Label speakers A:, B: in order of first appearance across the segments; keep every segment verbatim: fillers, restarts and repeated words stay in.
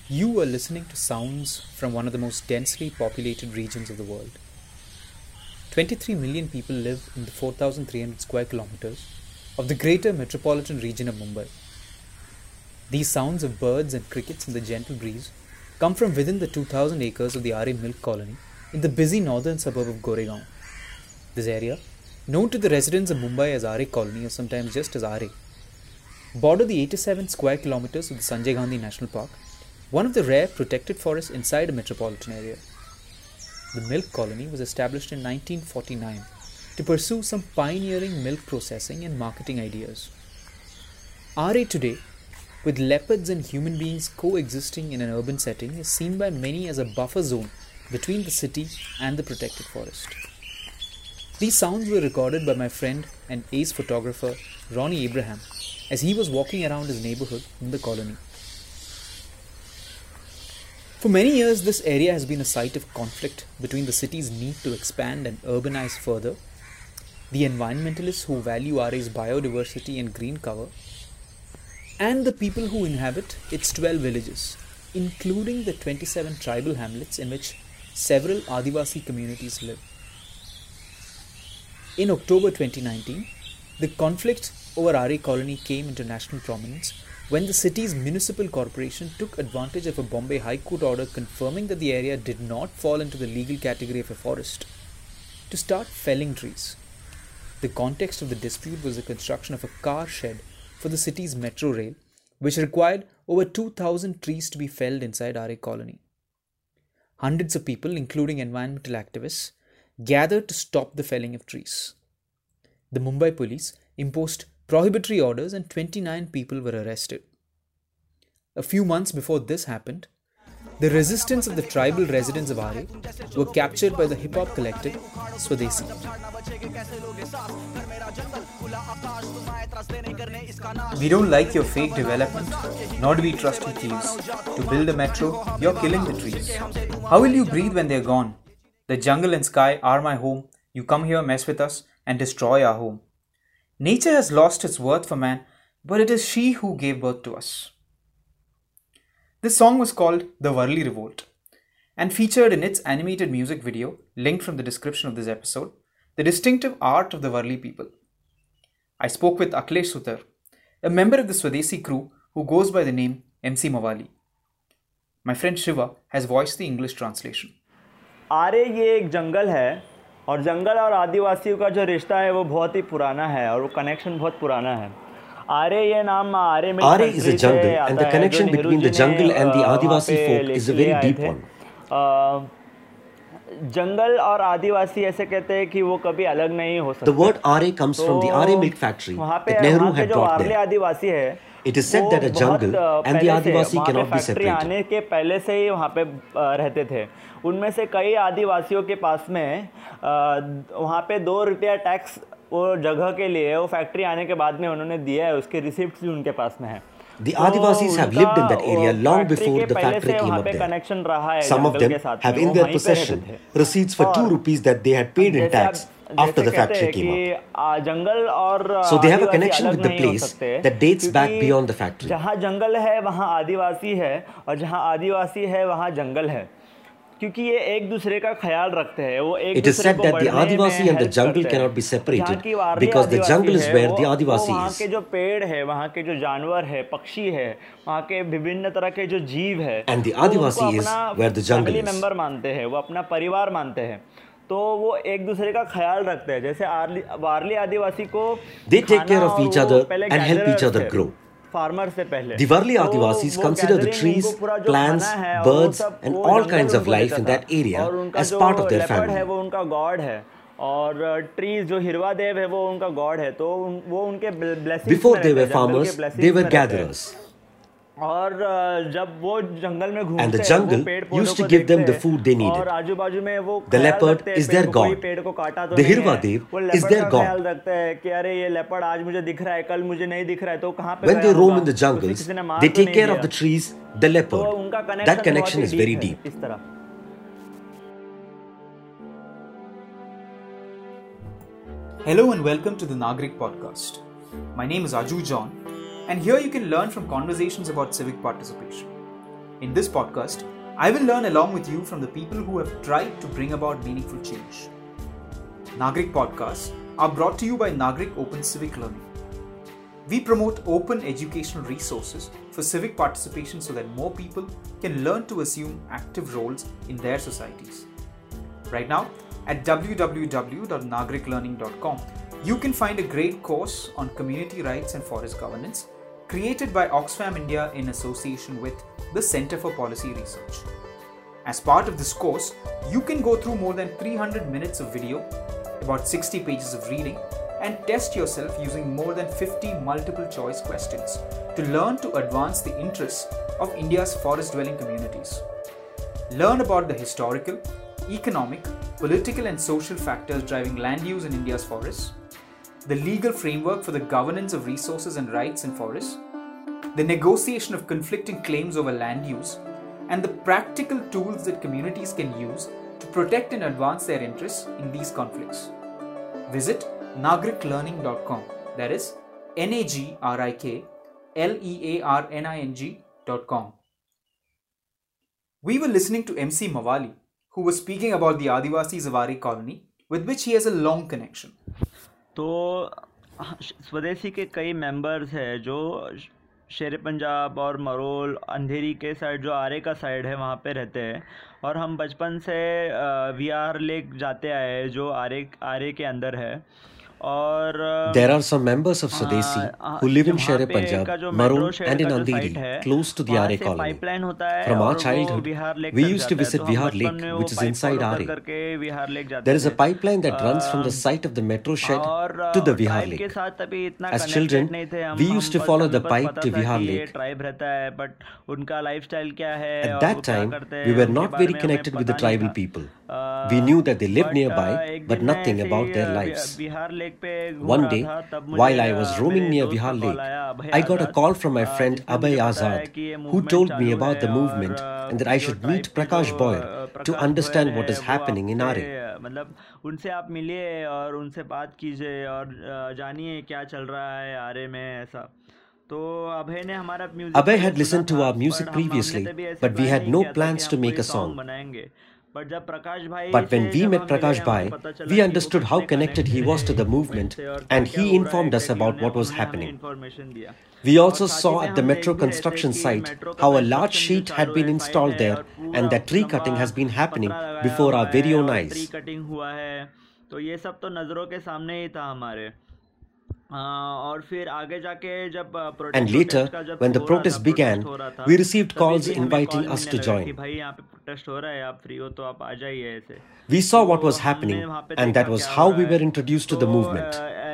A: You are listening to sounds from one of the most densely populated regions of the world. twenty-three million people live in the four thousand three hundred square kilometers of the greater metropolitan region of Mumbai. These sounds of birds and crickets in the gentle breeze come from within the two thousand acres of the R A Milk Colony in the busy northern suburb of Goregaon. This area, known to the residents of Mumbai as R A Colony or sometimes just as R A, border the eighty-seven square kilometers of the Sanjay Gandhi National Park, one of the rare protected forests inside a metropolitan area. The Milk Colony was established in nineteen forty-nine to pursue some pioneering milk processing and marketing ideas. R A today, with leopards and human beings coexisting in an urban setting, is seen by many as a buffer zone between the city and the protected forest. These sounds were recorded by my friend and ace photographer Ronnie Abraham as he was walking around his neighborhood in the colony. For many years, this area has been a site of conflict between the city's need to expand and urbanize further, the environmentalists who value R A's biodiversity and green cover, and the people who inhabit its twelve villages, including the twenty-seven tribal hamlets in which several Adivasi communities live. In October twenty nineteen, the conflict over R A Colony came into national prominence when the city's municipal corporation took advantage of a Bombay High Court order confirming that the area did not fall into the legal category of a forest to start felling trees. The context of the dispute was the construction of a car shed for the city's metro rail, which required over two thousand trees to be felled inside R A Colony. Hundreds of people, including environmental activists, gathered to stop the felling of trees. The Mumbai police imposed prohibitory orders and twenty-nine people were arrested. A few months before this happened, the resistance of the tribal residents of R A were captured by the hip-hop collective Swadesi. We don't like your fake development, nor do we trust in thieves. To build a metro, you're killing the trees. How will you breathe when they're gone? The jungle and sky are my home. You come here, mess with us, and destroy our home. Nature has lost its worth for man, but it is she who gave birth to us. This song was called The Varli Revolt and featured in its animated music video, linked from the description of this episode, the distinctive art of the Varli people. I spoke with Akhilesh Sutar, a member of the Swadesi crew who goes by the name M C Mawali. My friend Shiva has voiced the English translation.
B: आरे ये एक जंगल है और जंगल और आदिवासियों का जो रिश्ता है वो बहुत ही पुराना है और वो कनेक्शन बहुत पुराना है. आरे ये नाम Aarey milk
C: Are is a jungle and the connection between the jungle and the Adivasi folk is a very deep one.
B: जंगल और आदिवासी ऐसे कहते हैं कि वो कभी अलग नहीं हो सकते.
C: The word Are comes from the Are milk factory that Nehru had brought there.
B: आदिवासी है,
C: it is said that a jungle and the Adivasi cannot be separated.
B: आने के पहले से ही वहाँ पे रहते थे. उनमें से कई आदिवासियों के पास में वहाँ पे दो रुपया टैक्स वो जगह के लिए वो फैक्ट्री आने के बाद में उन्होंने दिया है. उसके रिसिप्ट्स भी उनके पास में है.
C: The Adivasis have lived in that area long before the factory came up there. Some of them have in their possession receipts for two rupees that they had paid in tax after the factory came up. So they have a connection with the place that dates back beyond the factory.
B: जहाँ जंगल है वहाँ आदिवासी है और जहाँ आदिवासी है वहाँ जंगल है, क्योंकि ये एक दूसरे का ख्याल रखते हैं. वो एक
C: It is said that the Adivasi and the jungle cannot be separated because the jungle is where the Adivasi
B: वहाँ
C: is.
B: के जो पेड़ है, वहाँ के जो जानवर है, पक्षी है, वहाँ के विभिन्न तरह के जो जीव है,
C: and the Adivasi is where the jungle is.
B: Member मानते हैं, वो अपना परिवार मानते हैं. तो वो एक दूसरे का ख्याल रखते हैं. जैसे वारली आदिवासी को
C: they take care of each other and help each other grow. The Varli Adivasis consider the trees, plants, birds and all kinds of life in that area as part of their family.
B: वो उनका God है और trees जो हिरवा देव है वो उनका God है. तो वो उनके blessings.
C: Before they were farmers, they were gatherers.
B: और जब वो जंगल में घूमते
C: and the jungle used to give them the food they needed.
B: और आजू बाजू में वो
C: the leopard is their god. The Hirva Dev is their god.
B: ख्याल रखते हैं कि अरे ये लेपर्ड आज मुझे दिख रहा है, कल मुझे नहीं दिख रहा है, तो कहाँ पे
C: when they roam in the jungles, they take care of the trees, the leopard. That connection is very deep.
B: इस तरह.
A: Hello and welcome to the Nagrik podcast. My name is Aju John, and here you can learn from conversations about civic participation. In this podcast, I will learn along with you from the people who have tried to bring about meaningful change. Nagrik podcasts are brought to you by Nagrik Open Civic Learning. We promote open educational resources for civic participation so that more people can learn to assume active roles in their societies. Right now, at w w w dot nagrik learning dot com, you can find a great course on community rights and forest governance created by Oxfam India in association with the Center for Policy Research. As part of this course, you can go through more than three hundred minutes of video, about sixty pages of reading, and test yourself using more than fifty multiple choice questions to learn to advance the interests of India's forest-dwelling communities. Learn about the historical, economic, political and social factors driving land use in India's forests, the legal framework for the governance of resources and rights in forests, the negotiation of conflicting claims over land use, and the practical tools that communities can use to protect and advance their interests in these conflicts. Visit nagrik learning dot com, that is N A G R I K L E A R N I N G dot com. We were listening to M C Mawali, who was speaking about the Adivasi Zawari colony, with which he has a long connection.
B: तो स्वदेशी के कई members हैं जो शेर पंजाब और मरोल अंधेरी के side जो आरे का साइड है वहाँ पे रहते हैं, और हम बचपन से विहार लेक जाते आए जो आरे आरे के अंदर है. और
C: there are some members of Swadesi who live in Sher Punjab, Marol and in Andheri, close to the Aare colony. From our childhood, we used to visit Vihar Lake, which is inside Aare. There is a pipeline that runs from the site of the metro shed to the Vihar Lake. As children, we used to follow the pipe to Vihar Lake. At that time, we were not very connected with the tribal people. We knew that they lived nearby, but nothing about their lives. One day, while I was roaming near Vihar Lake, I got a call from my friend Abhay Azad, who told me about the movement and that I should meet Prakash Boyer to understand what is happening in Aare.
B: मतलब उनसे आप मिलिए और उनसे बात कीजिए और जानिए क्या चल रहा है आरे में ऐसा. तो अभय ने हमारा music
C: Abhay had listened to our music previously, but we had no plans to make a song. But when we met Prakash Bhai, we understood how connected he was to the movement, and he informed us about what was happening. We also saw at the metro construction site how a large sheet had been installed there and that tree cutting has been happening before our very own eyes. And later, when the protest began, we received calls inviting us to join. We saw what was happening, and that was how we were introduced to the movement.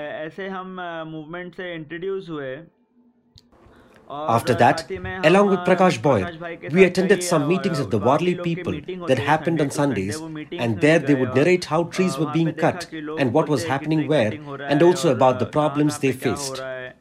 C: After that, along with Prakash Boyer, we attended some meetings of the Warli people that happened on Sundays, and there they would narrate how trees were being cut and what was happening where, and also about the problems they faced.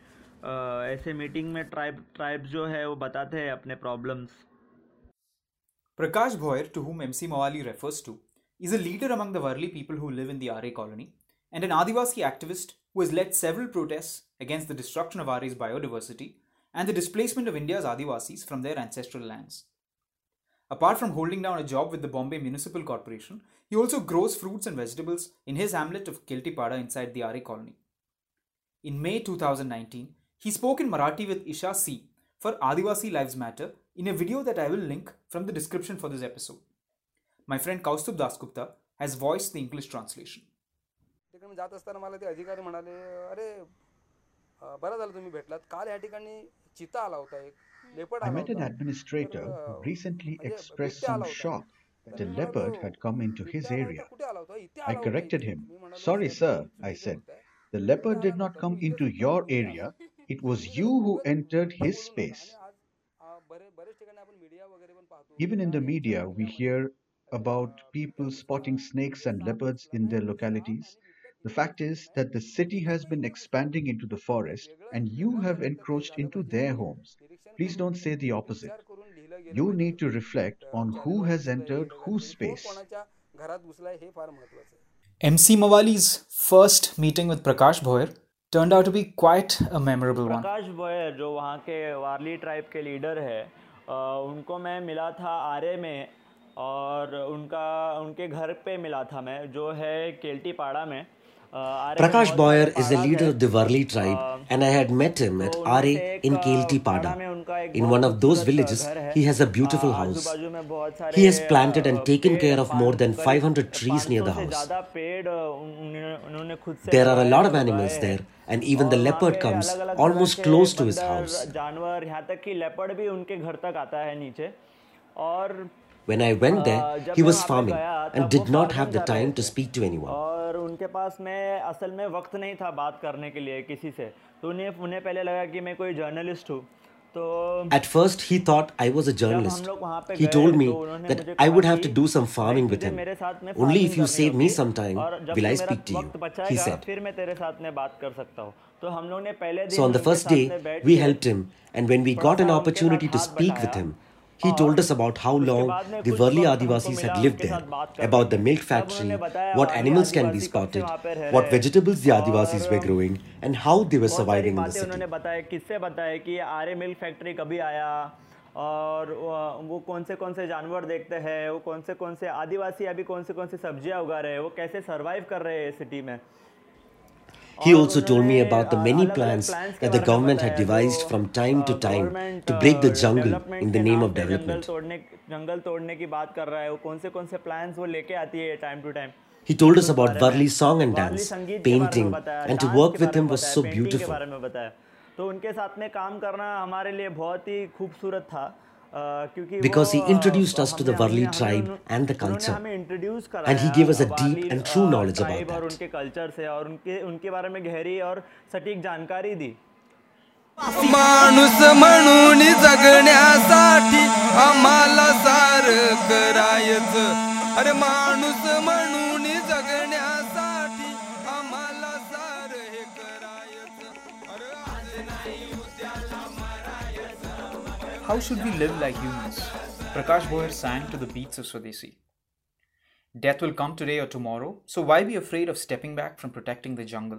A: Prakash Boyer, to whom M C Mawali refers to, is a leader among the Warli people who live in the Aare colony and an Adivasi activist who has led several protests against the destruction of Aare's biodiversity and the displacement of India's Adivasis from their ancestral lands. Apart from holding down a job with the Bombay Municipal Corporation, he also grows fruits and vegetables in his hamlet of Kiltipada inside the Aare colony. In May two thousand nineteen, he spoke in Marathi with Isha C for Adivasi Lives Matter in a video that I will link from the description for this episode. My friend Kaustubh Dasgupta has voiced the English translation.
D: I met an administrator who recently expressed some shock that a leopard had come into his area. I corrected him. Sorry, sir, I said. The leopard did not come into your area. It was you who entered his space. Even in the media, we hear about people spotting snakes and leopards in their localities. The fact is that the city has been expanding into the forest and you have encroached into their homes. Please don't say the opposite. You need to reflect on who has entered whose space.
A: M C Mawali's first meeting with Prakash Boyer turned out to be quite a memorable one.
B: Prakash Boyer, जो वहाँ के वारली tribe के leader है, उनको मैं मिला था आरे में और उनका उनके घर पे मिला था मैं जो है केल्टी पाड़ा में.
C: Prakash Boyer is a leader of the Varli tribe and I had met him at Are in Kelti Pada. In one of those villages, he has a beautiful house. He has planted and taken care of more than five hundred trees near the house. There are a lot of animals there and even the leopard comes almost close to his house. When I went there, he was farming and did not have the time to speak to anyone.
B: और उनके पास में असल में वक्त नहीं था बात करने के लिए किसी से, तो उन्हें उन्हें पहले लगा कि मैं कोई जर्नलिस्ट हूँ. तो
C: At first he thought I was a journalist. He told me that I would have to do some farming with him. Only if you save me some time will I speak to you, he said.
B: फिर मैं तेरे साथ में बात कर सकता हूँ. तो हम लोग ने पहले दिन
C: So on the first day we helped him, and when we got an opportunity to speak with him, he told us about how long the Varli Adivasis had lived there, about the milk factory, what animals can be spotted, what vegetables the Adivasis were growing, and how they were surviving in the city.
B: उन्होंने बताया किससे बताया कि आरे milk factory कभी आया और वो कौन से कौन से जानवर देखते हैं, वो कौन से कौन से आदिवासी अभी कौन से कौन से सब्जियां उगा रहे हैं, वो कैसे सर्वाइव कर रहे हैं सिटी में.
C: He also told me about the many plans that the government had devised from time to time to break the jungle in the name of development.
B: जंगल तोड़ने की बात कर रहा है, वो कौन से कौन से plans वो लेके आती है time to time.
C: He told us about Varli song and dance, painting, and to work with him was so beautiful.
B: तो उनके साथ में काम करना हमारे लिए बहुत ही खूबसूरत था.
C: Because he introduced us to the Varli tribe and the culture, and he gave us a deep and true knowledge about that.
B: उनके कल्चर से और उनके उनके बारे में गहरी और सटीक जानकारी दी.
E: माणूस म्हणून जगण्यासाठी आम्हाला सारं करायचं, अरे माणूस म्हणून जगण्यासाठी आम्हाला सारं हे करायचं, अरे आज नाही उद्याला मरायचं.
A: How should we live like humans? Prakash Boyer sang to the beats of Swadesi. Death will come today or tomorrow, so why be afraid of stepping back from protecting the jungle?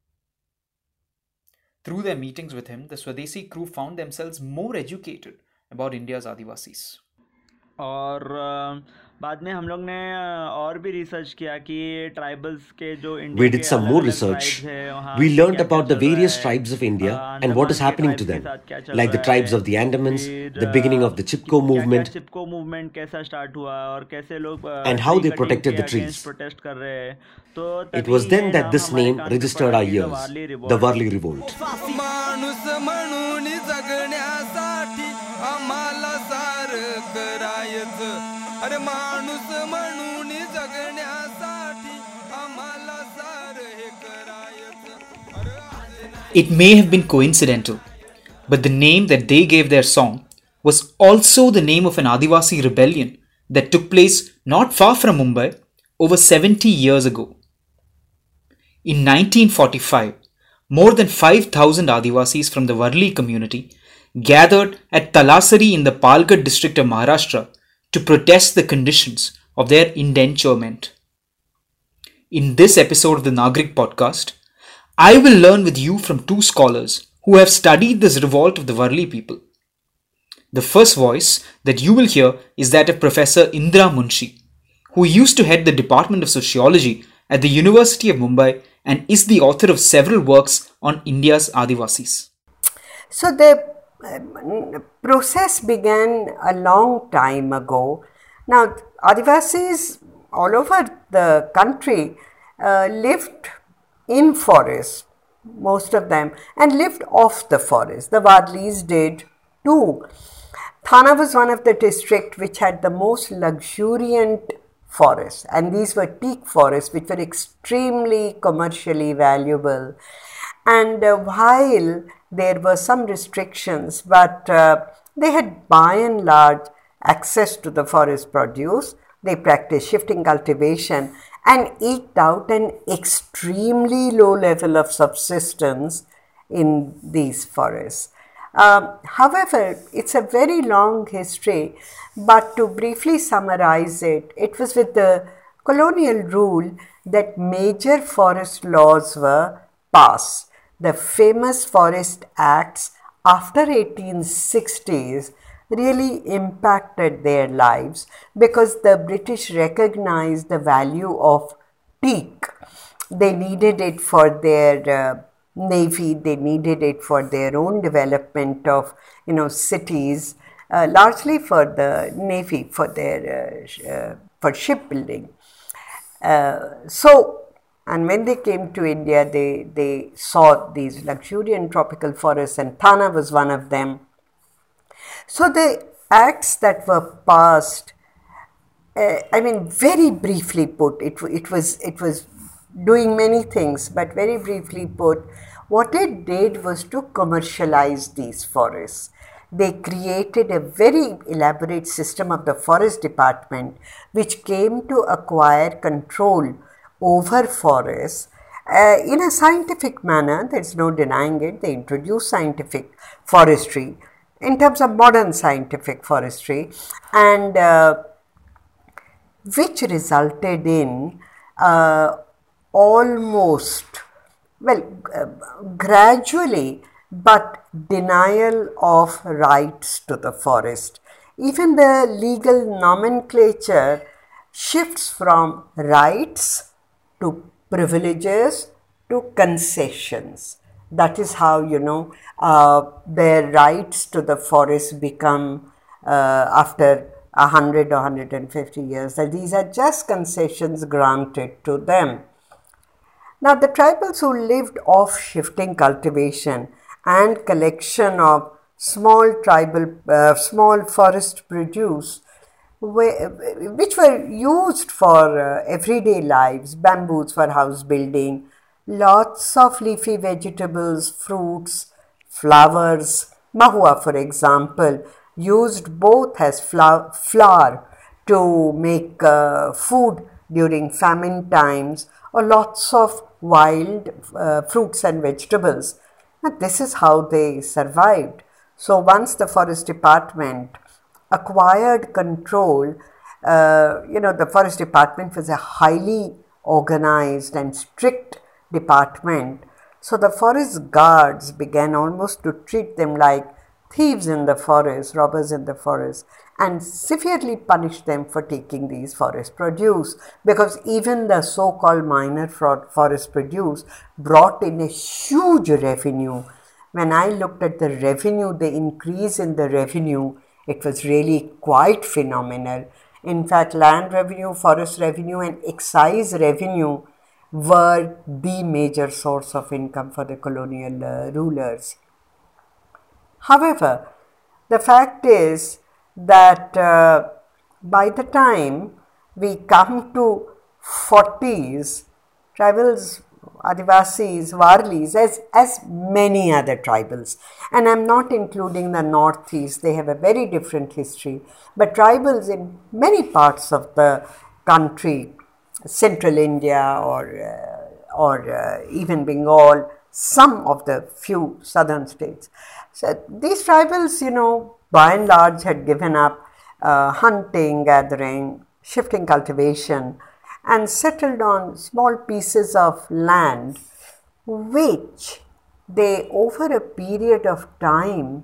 A: Through their meetings with him, the Swadesi crew found themselves more educated about India's Adivasis.
B: और बाद में हम लोग ने और भी research किया कि ट्राइबल्स के जो
C: We did some more research. We learned about the various tribes of India and what is happening to them, like the tribes of the Andamans, the beginning of the Chipko movement,
B: Chipko movement कैसा start हुआ और कैसे लोग
C: and how they protected the trees.
B: Protest कर रहे हैं. तो
C: It was then that this name registered our ears, the Varli Revolt.
E: माणूस म्हणून जगण्यासाठी आम्हाला सारं करायचं, अरे माणूस म्हणून जगण्यासाठी आम्हाला सारं हे करायचं, अरे आज नाही.
A: It may have been coincidental, but the name that they gave their song was also the name of an Adivasi rebellion that took place not far from Mumbai over seventy years ago. In nineteen forty-five, more than five thousand Adivasis from the Varli community gathered at Talasari in the Palghar district of Maharashtra to protest the conditions of their indenturement. In this episode of the Nagrik podcast, I will learn with you from two scholars who have studied this revolt of the Varli people. The first voice that you will hear is that of Professor Indra Munshi, who used to head the Department of Sociology at the University of Mumbai and is the author of several works on India's Adivasis.
F: So the uh, process began a long time ago. Now, Adivasis all over the country uh, lived in forests, most of them, and lived off the forest. The Varlis did too. Thana was one of the districts which had the most luxuriant forests, and these were teak forests which were extremely commercially valuable. And uh, while there were some restrictions, but uh, they had by and large access to the forest produce. They practiced shifting cultivation and eked out an extremely low level of subsistence in these forests. Um, however, it's a very long history, but to briefly summarize it, it was with the colonial rule that major forest laws were passed. The famous Forest Acts after eighteen sixties really impacted their lives, because the British recognized the value of teak. They needed it for their uh, navy, they needed it for their own development of, you know, cities, uh, largely for the navy, for their uh, uh, for shipbuilding. Uh, so, and when they came to India, they, they saw these luxuriant tropical forests, and Thana was one of them. So the acts that were passed, uh, I mean, very briefly put, it, it, was, it was doing many things, but very briefly put, what it did was to commercialize these forests. They created a very elaborate system of the forest department, which came to acquire control over forests uh, in a scientific manner. There's no denying it. They introduced scientific forestry in terms of modern scientific forestry, and uh, which resulted in uh, almost, well, uh, gradually, but denial of rights to the forest. Even the legal nomenclature shifts from rights to privileges to concessions. That is how, you know, uh, their rights to the forest become uh, after a hundred or one hundred fifty years, that these are just concessions granted to them. Now, the tribals who lived off shifting cultivation and collection of small tribal, uh, small forest produce, which were used for uh, everyday lives, bamboos for house building, lots of leafy vegetables, fruits, flowers. Mahua, for example, used both as flour, flour to make uh, food during famine times, or lots of wild uh, fruits and vegetables. And this is how they survived. So once the forest department acquired control, uh, you know, the forest department was a highly organized and strict department. So the forest guards began almost to treat them like thieves in the forest, robbers in the forest, and severely punish them for taking these forest produce, because even the so-called minor forest produce brought in a huge revenue. When I looked at the revenue, the increase in the revenue, it was really quite phenomenal. In fact, land revenue, forest revenue, and excise revenue were the major source of income for the colonial uh, rulers. However, the fact is that uh, by the time we come to forties, tribals, Adivasis, Warlis, as, as many other tribals, and I'm not including the Northeast, they have a very different history, but tribals in many parts of the country, central India or, uh, or uh, even Bengal, some of the few southern states. So these tribals, you know, by and large had given up uh, hunting, gathering, shifting cultivation, and settled on small pieces of land, which they over a period of time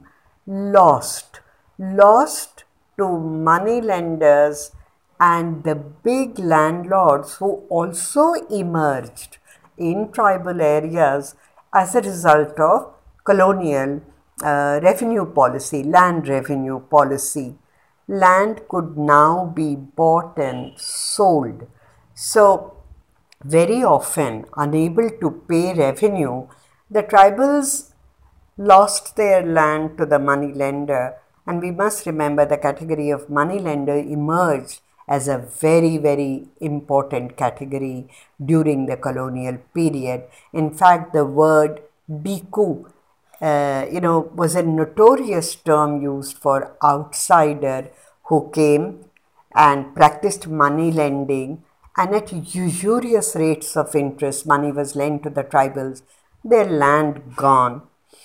F: lost, lost to money lenders and the big landlords who also emerged in tribal areas as a result of colonial uh, revenue policy, land revenue policy. Land could now be bought and sold. So, very often, unable to pay revenue, the tribals lost their land to the money lender, and we must remember the category of money lender emerged as a very, very important category during the colonial period. In fact, the word biku, uh, you know, was a notorious term used for outsider who came and practiced money lending, and at usurious rates of interest, money was lent to the tribals, their land gone.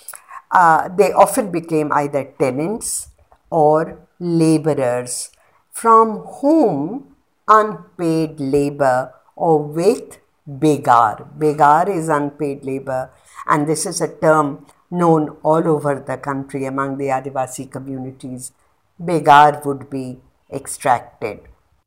F: Uh, they often became either tenants or laborers, from whom unpaid labor or with begar. Begar is unpaid labor, and this is a term known all over the country among the Adivasi communities. begar would be extracted.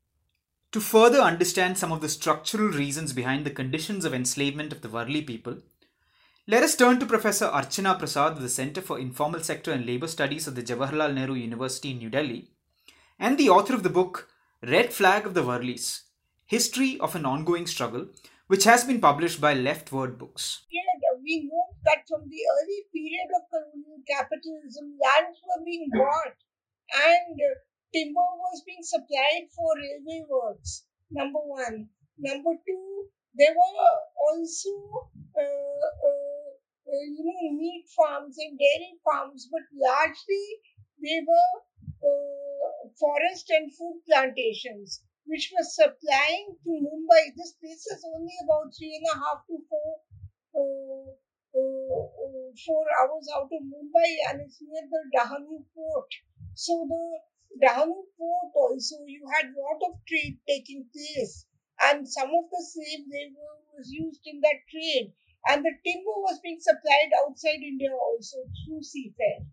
A: To further understand some of the structural reasons behind the conditions of enslavement of the Varli people, let us turn to Professor Archana Prasad of the Center for Informal Sector and Labour Studies of the Jawaharlal Nehru University in New Delhi, and the author of the book Red Flag of the Varlis, History of an Ongoing Struggle, which has been published by Leftward Books.
G: Yeah, we know that from the early period of colonial capitalism, lands were being bought and timber was being supplied for railway works, number one. Number two, there were also uh, uh, uh, you know, meat farms and dairy farms, but largely they were uh, forest and food plantations, which were supplying to Mumbai. This place is only about three and a half to four, uh, uh, uh, four hours out of Mumbai, and it's near the Dahanu port. So the Dahanu port also, you had a lot of trade taking place, and some of the slave labor was used in that trade, and the timber was being supplied outside India also through seafair.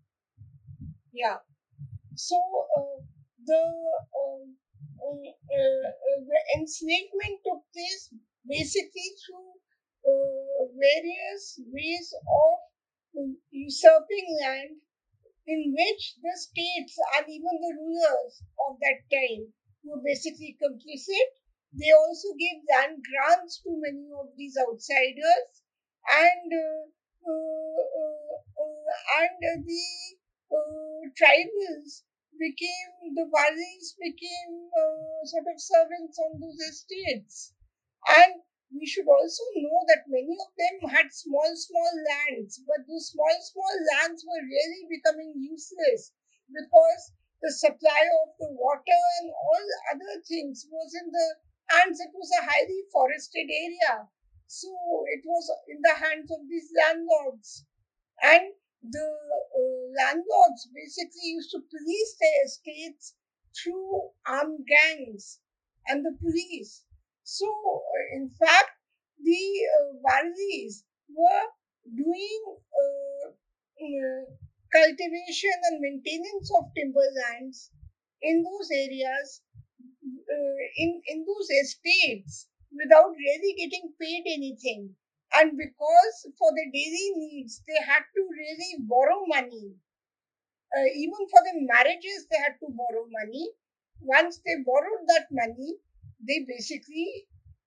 G: Yeah. So uh, the uh, uh, uh, the enslavement took place basically through uh, various ways of usurping land, in which the states and even the rulers of that time were basically complicit. They also gave land grants to many of these outsiders, and uh, uh, uh, uh, and the uh, tribals became, the Varlis became uh, sort of servants on those estates. And we should also know that many of them had small, small lands, but those small, small lands were really becoming useless because the supply of the water and all other things was in the hands. It was a highly forested area. So it was in the hands of these landlords. And the uh, landlords basically used to police their estates through armed gangs and the police. So, uh, in fact, the uh, Varlis were doing uh, uh, cultivation and maintenance of timberlands in those areas, uh, in, in those estates, without really getting paid anything. And because for their daily needs, they had to really borrow money. Uh, even for the marriages, they had to borrow money. Once they borrowed that money, they basically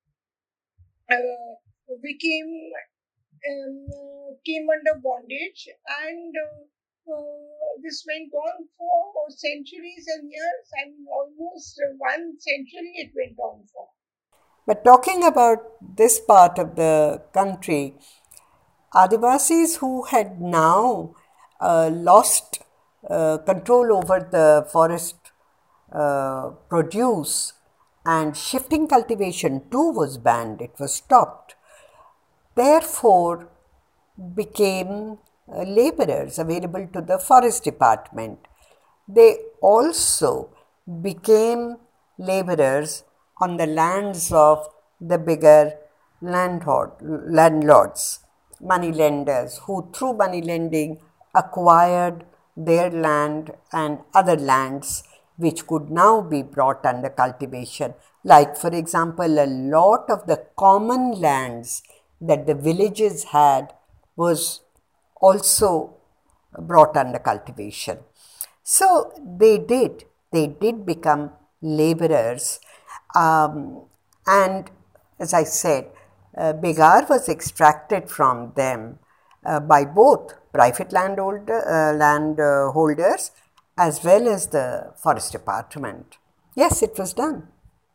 G: uh, became um, came under bondage, and uh, uh, this went on for centuries and years, and almost one century it went on for.
F: But talking about this part of the country, Adivasis who had now uh, lost uh, control over the forest uh, produce, and shifting cultivation too was banned, it was stopped, therefore became uh, laborers available to the forest department. They also became laborers on the lands of the bigger landlord, landlords, money lenders, who through money lending acquired their land and other lands which could now be brought under cultivation. Like, for example, a lot of the common lands that the villages had was also brought under cultivation. So they did, they did become laborers. Um, and as I said, uh, begar was extracted from them uh, by both private landholder, uh, landholders as well as the forest department. Yes, it was done.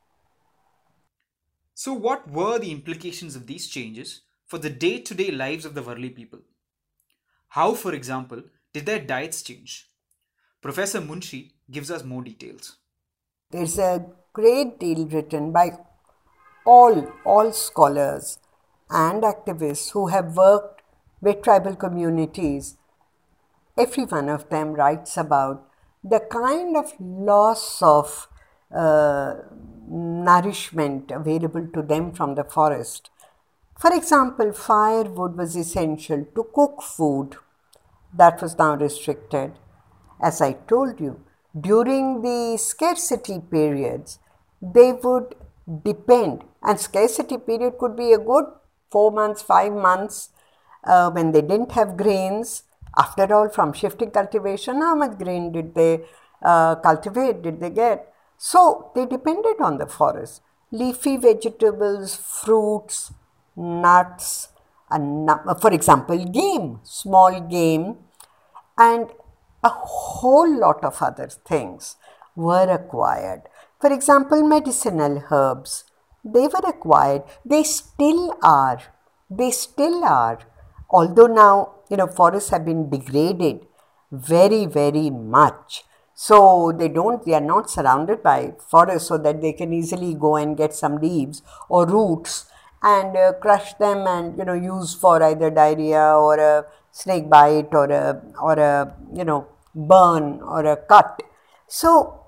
A: So what were the implications of these changes for the day-to-day lives of the Varli people? How, for example, did their diets change? Professor Munshi gives us more details.
F: There's a great deal written by all, all scholars and activists who have worked with tribal communities. Every one of them writes about the kind of loss of uh, nourishment available to them from the forest. For example, firewood was essential to cook food. That was now restricted. As I told you, during the scarcity periods, they would depend, and scarcity period could be a good four months, five months, uh, when they didn't have grains. After all, from shifting cultivation, how much grain did they uh, cultivate, did they get? So they depended on the forest. Leafy vegetables, fruits, nuts, and for example, game, small game, and a whole lot of other things were acquired. For example, medicinal herbs, they were acquired. They still are. They still are. Although now, you know, forests have been degraded very, very much. So they don't, they are not surrounded by forests so that they can easily go and get some leaves or roots and uh, crush them and, you know, use for either diarrhea or a snake bite or a, or a, you know, burn or a cut. So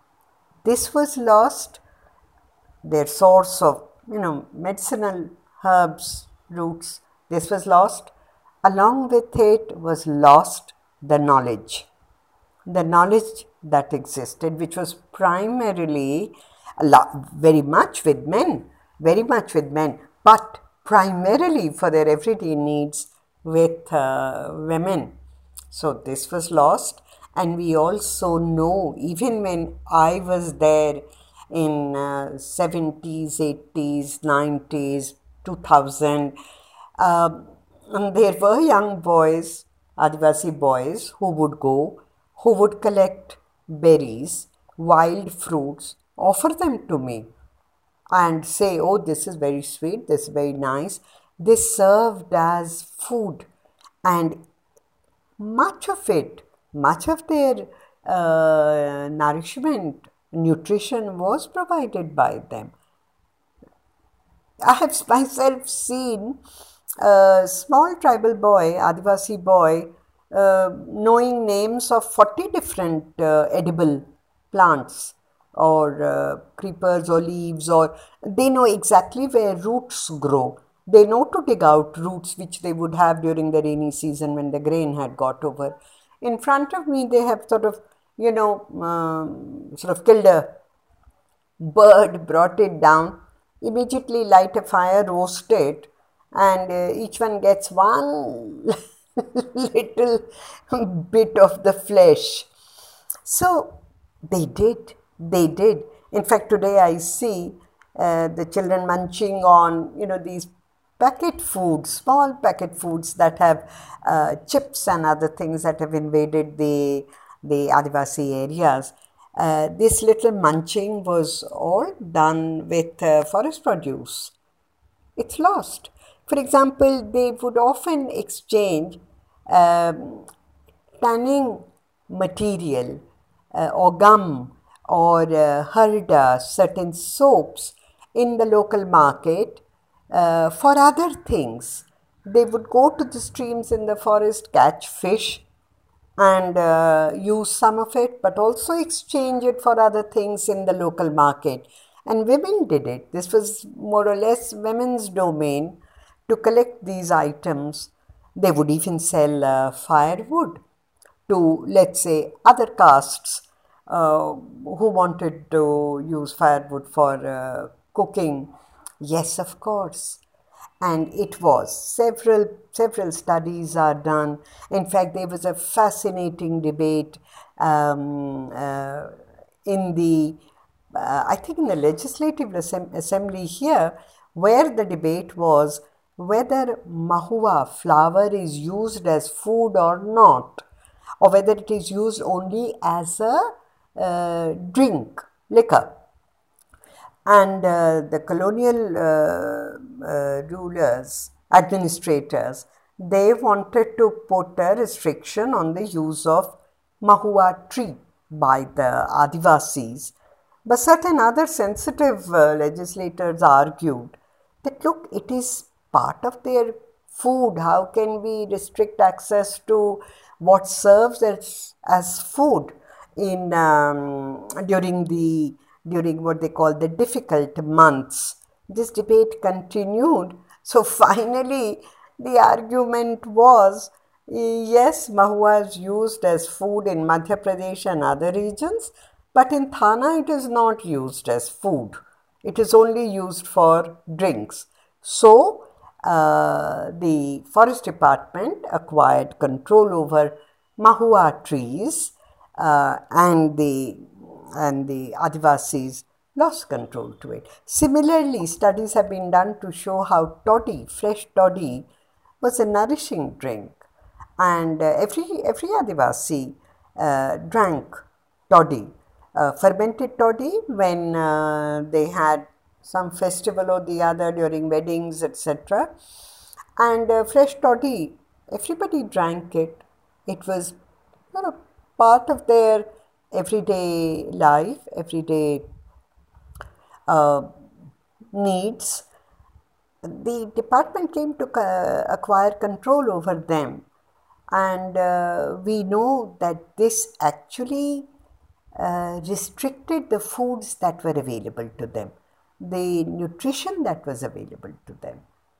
F: this was lost. Their source of, you know, medicinal herbs, roots, this was lost. Along with it was lost the knowledge. The knowledge that existed, which was primarily a lot, very much with men, very much with men, but primarily for their everyday needs with uh, women. So this was lost. And we also know, even when I was there in uh, seventies, eighties, nineties, two thousand, uh, and there were young boys, Adivasi boys, who would go, who would collect berries, wild fruits, offer them to me and say, oh, this is very sweet, this is very nice. They served as food, and much of it, much of their uh, nourishment, nutrition was provided by them. I have myself seen a small tribal boy, Adivasi boy, uh, knowing names of forty different uh, edible plants or uh, creepers or leaves, or they know exactly where roots grow. They know to dig out roots which they would have during the rainy season when the grain had got over. In front of me, they have sort of, you know, um, sort of killed a bird, brought it down, immediately light a fire, roast it, and uh, each one gets one little bit of the flesh. So they did, they did. In fact, today I see uh, the children munching on, you know, these packet foods, small packet foods that have uh, chips and other things that have invaded the, the Adivasi areas. Uh, this little munching was all done with uh, forest produce. It's lost. For example, they would often exchange um, tanning material uh, or gum or uh, harda, certain soaps in the local market uh, for other things. They would go to the streams in the forest, catch fish and uh, use some of it, but also exchange it for other things in the local market. And women did it. This was more or less women's domain to collect these items. They would even sell uh, firewood to, let's say, other castes uh, who wanted to use firewood for uh, cooking. Yes, of course. And it was. Several, several studies are done. In fact, there was a fascinating debate um, uh, in the, uh, I think in the Legislative Assembly here, where the debate was whether mahua flower is used as food or not, or whether it is used only as a uh, drink, liquor. And uh, the colonial uh, uh, rulers, administrators, they wanted to put a restriction on the use of mahua tree by the Adivasis. But certain other sensitive uh, legislators argued that, look, it is part of their food. How can we restrict access to what serves as, as food in um, during the during what they call the difficult months? This debate continued. So finally, the argument was Yes, mahua is used as food in Madhya Pradesh and other regions, but in Thana it is not used as food. It is only used for drinks. So, uh, the forest department acquired control over mahua trees, uh, and the and the Adivasis lost control to it. Similarly, studies have been done to show how toddy, fresh toddy, was a nourishing drink, and uh, every every Adivasi uh, drank toddy, uh, fermented toddy, when uh, they had some festival or the other during weddings, et cetera. And uh, fresh toddy, everybody drank it. It was, you know, part of their everyday life, everyday uh, needs. The department came to uh, acquire control over them, and uh, we know that this actually uh, restricted the foods that were available to them, the nutrition that was available to them.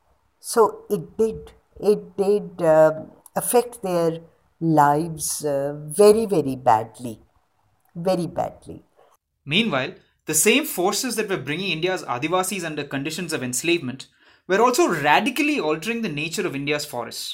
F: So it did, it did uh, affect their lives uh, very, very badly, very badly.
A: Meanwhile, the same forces that were bringing India's Adivasis under conditions of enslavement were also radically altering the nature of India's forests.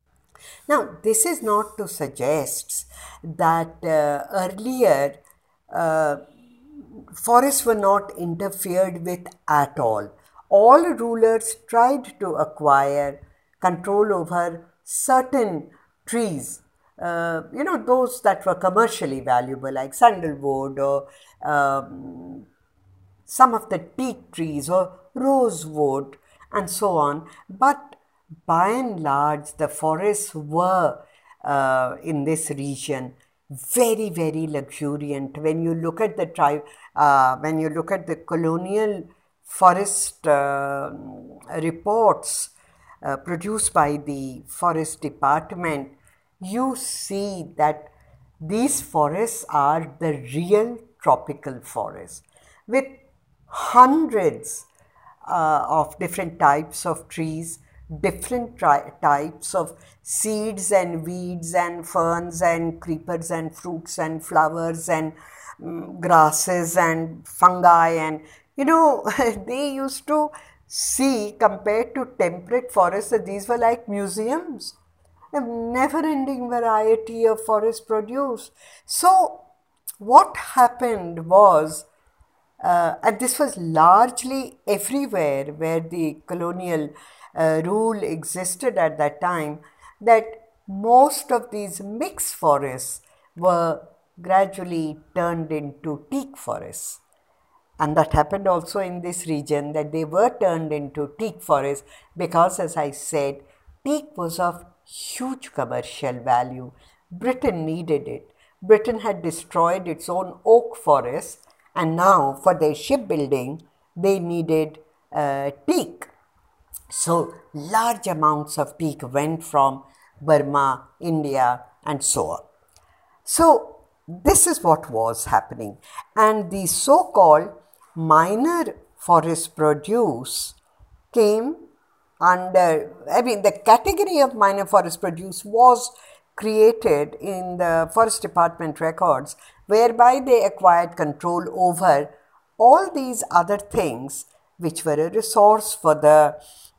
F: Now, this is not to suggest that uh, earlier uh, forests were not interfered with at all. All rulers tried to acquire control over certain trees, uh, you know, those that were commercially valuable, like sandalwood or um, some of the teak trees or rosewood and so on. But by and large, the forests were uh, in this region very, very luxuriant. When you look at the tribe, uh, when you look at the colonial forest uh, reports uh, produced by the forest department, you see that these forests are the real tropical forests with hundreds uh, of different types of trees, different tri- types of seeds and weeds and ferns and creepers and fruits and flowers and um, grasses and fungi, and you know they used to see, compared to temperate forests, that these were like museums, a never-ending variety of forest produce. So what happened was, uh, and this was largely everywhere where the colonial uh, rule existed at that time, that most of these mixed forests were gradually turned into teak forests. And that happened also in this region, that they were turned into teak forests because, as I said, teak was of huge commercial value. Britain needed it. Britain had destroyed its own oak forests, and now for their shipbuilding, they needed uh, teak. So large amounts of teak went from Burma, India, and so on. So this is what was happening. And the so-called minor forest produce came under, I mean, the category of minor forest produce was created in the Forest Department records, whereby they acquired control over all these other things which were a resource for the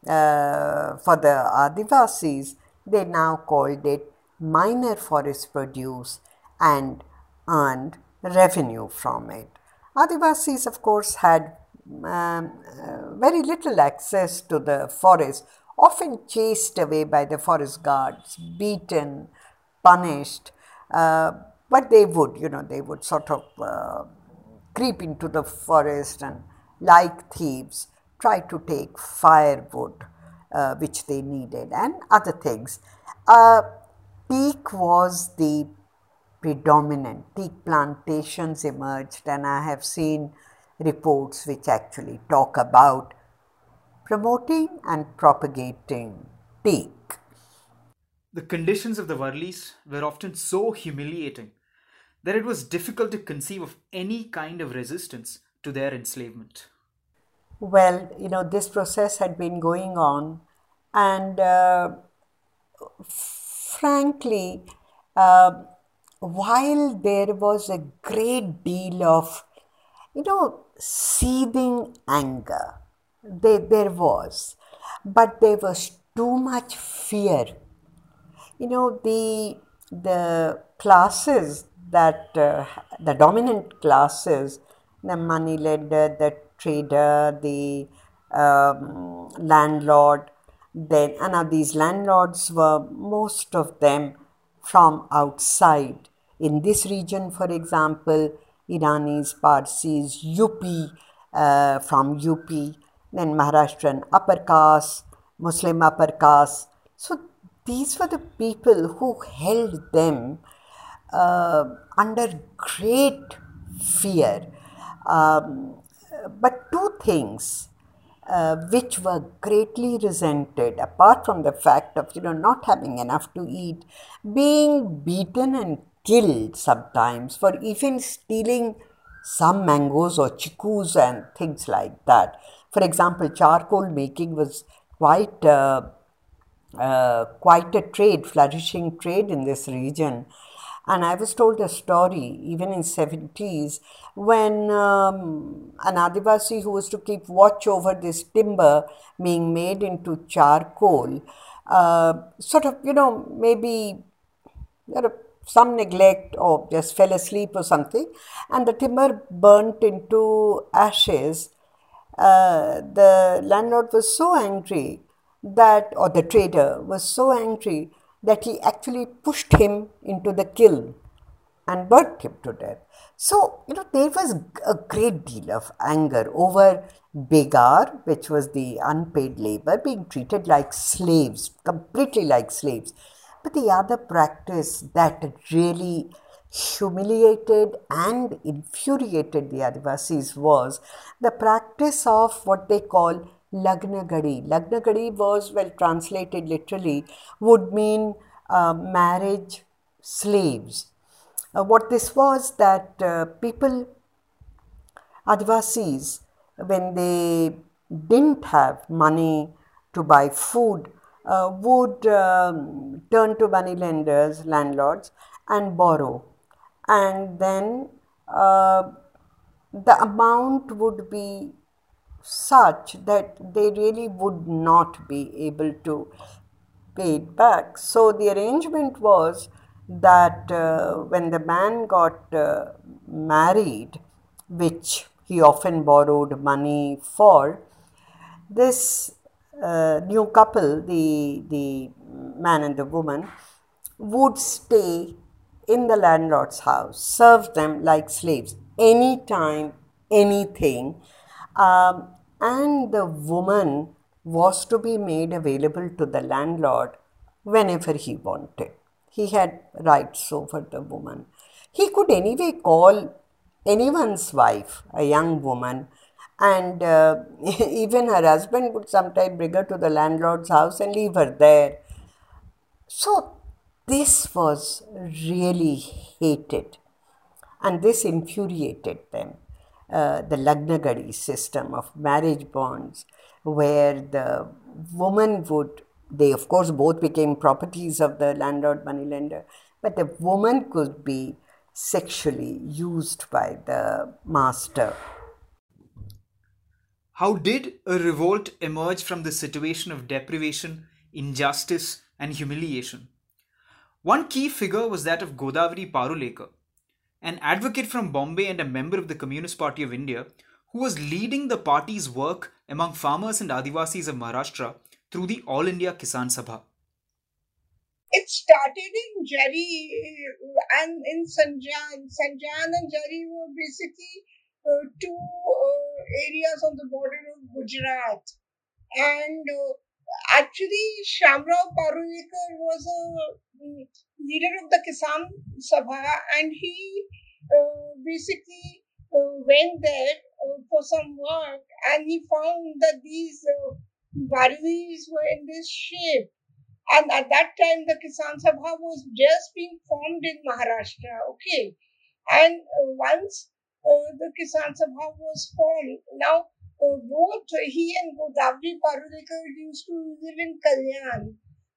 F: uh, for the Adivasis. They now called it minor forest produce and earned revenue from it. Adivasis, of course, had um, uh, very little access to the forest, often chased away by the forest guards, beaten, punished, uh, but they would, you know, they would sort of uh, creep into the forest and, like thieves, try to take firewood, uh, which they needed, and other things. Uh, teak was the predominant. Teak plantations emerged, and I have seen reports which actually talk about promoting and propagating teak.
A: The conditions of the Varlis were often so humiliating that it was difficult to conceive of any kind of resistance to their enslavement.
F: Well, you know, this process had been going on, and uh, frankly, uh, while there was a great deal of, you know, seething anger, there, there was, but there was too much fear. You know, the the classes that uh, the dominant classes, the money lender, the trader, the um, landlord, then and now these landlords were most of them from outside. In this region, for example, Iranis, Parsis, U P, uh, from U P, then Maharashtrian upper caste, Muslim upper caste. So these were the people who held them uh, under great fear. Um, but two things uh, which were greatly resented, apart from the fact of, you know, not having enough to eat, being beaten and killed sometimes for even stealing some mangoes or chikus and things like that. For example, charcoal making was quite uh, uh, quite a trade, flourishing trade in this region. And I was told a story, even in seventies, when um, an Adivasi who was to keep watch over this timber being made into charcoal, uh, sort of, you know, maybe you know, some neglect or just fell asleep or something, and the timber burnt into ashes. Uh, the landlord was so angry that, or the trader was so angry that he actually pushed him into the kiln and burnt him to death. So, you know, there was a great deal of anger over begar, which was the unpaid labor, being treated like slaves, completely like slaves. But the other practice that really humiliated and infuriated the Adivasis was the practice of what they call Lagnagadi. Lagnagadi was, well, translated literally, would mean uh, marriage slaves. Uh, what this was that uh, people, Adivasis, when they didn't have money to buy food, uh, would um, turn to money lenders, landlords, and borrow. And then uh, the amount would be such that they really would not be able to pay it back. So the arrangement was that uh, when the man got uh, married, which he often borrowed money for, this uh, new couple, the, the man and the woman, would stay in the landlord's house, serve them like slaves, anytime, anything. Um, and the woman was to be made available to the landlord whenever he wanted. He had rights over the woman. He could anyway call anyone's wife, a young woman, and uh, even her husband would sometimes bring her to the landlord's house and leave her there. So this was really hated, and this infuriated them. Uh, the Lagnagadi system of marriage bonds, where the woman would, they of course both became properties of the landlord moneylender, but the woman could be sexually used by the master.
A: How did a revolt emerge from this situation of deprivation, injustice, and humiliation? One key figure was that of Godavari Parulekar, an advocate from Bombay and a member of the Communist Party of India, who was leading the party's work among farmers and Adivasis of Maharashtra through the All India Kisan Sabha.
G: It started in Jari uh, and in Sanjan. Sanjan and Jari were basically uh, two uh, areas on the border of Gujarat. And uh, actually, Shamrao Parulekar was a um, leader of the Kisan Sabha, and he uh, basically uh, went there uh, for some work, and he found that these uh, Baruis were in this shape. And at that time, the Kisan Sabha was just being formed in Maharashtra. Okay. And uh, once uh, the Kisan Sabha was formed, now uh, both he and Godavari Parulekar used to live in Kalyan.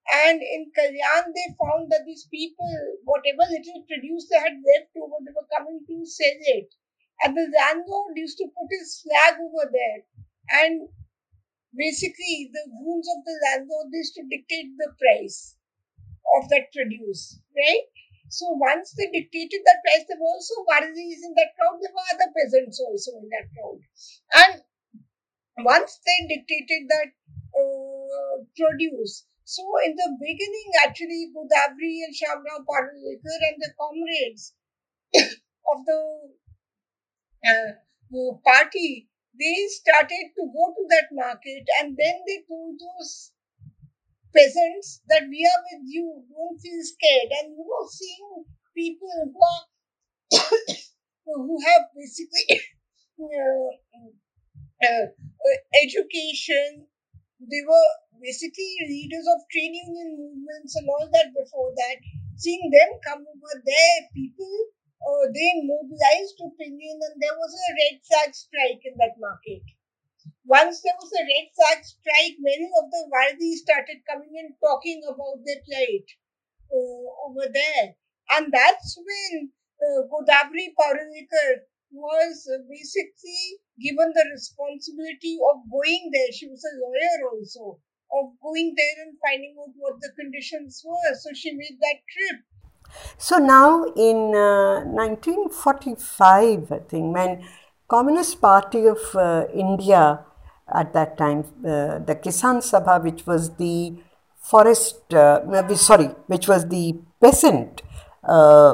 G: And in Kalyan, they found that these people, whatever little produce they had left over, they were coming to sell it. And the landlord used to put his flag over there. And basically, the goons of the landlord used to dictate the price of that produce, right? So once they dictated that price, there were also Varadis in that crowd, there were other peasants also in that crowd. And once they dictated that uh, produce, so in the beginning, actually, Godavari and Shamrao Parulekar and the comrades of the uh, party, they started to go to that market, and then they told those peasants that we are with you, don't feel scared. And you know, seeing people who are who have basically uh, uh, uh, education, they were basically leaders of trade union movements and all that before that. Seeing them come over there, people, uh, they mobilized opinion, and there was a red flag strike in that market. Once there was a red flag strike, many of the Vardis started coming and talking about their plight uh, over there. And that's when uh, Godavari Parulekar was uh, basically given the responsibility of going there. She was a lawyer also, of going there and finding out what the conditions were. So she made that trip.
F: So now in uh, nineteen forty-five, I think, when Communist Party of uh, India at that time, uh, the Kisan Sabha, which was the forest, uh, sorry, which was the peasant uh,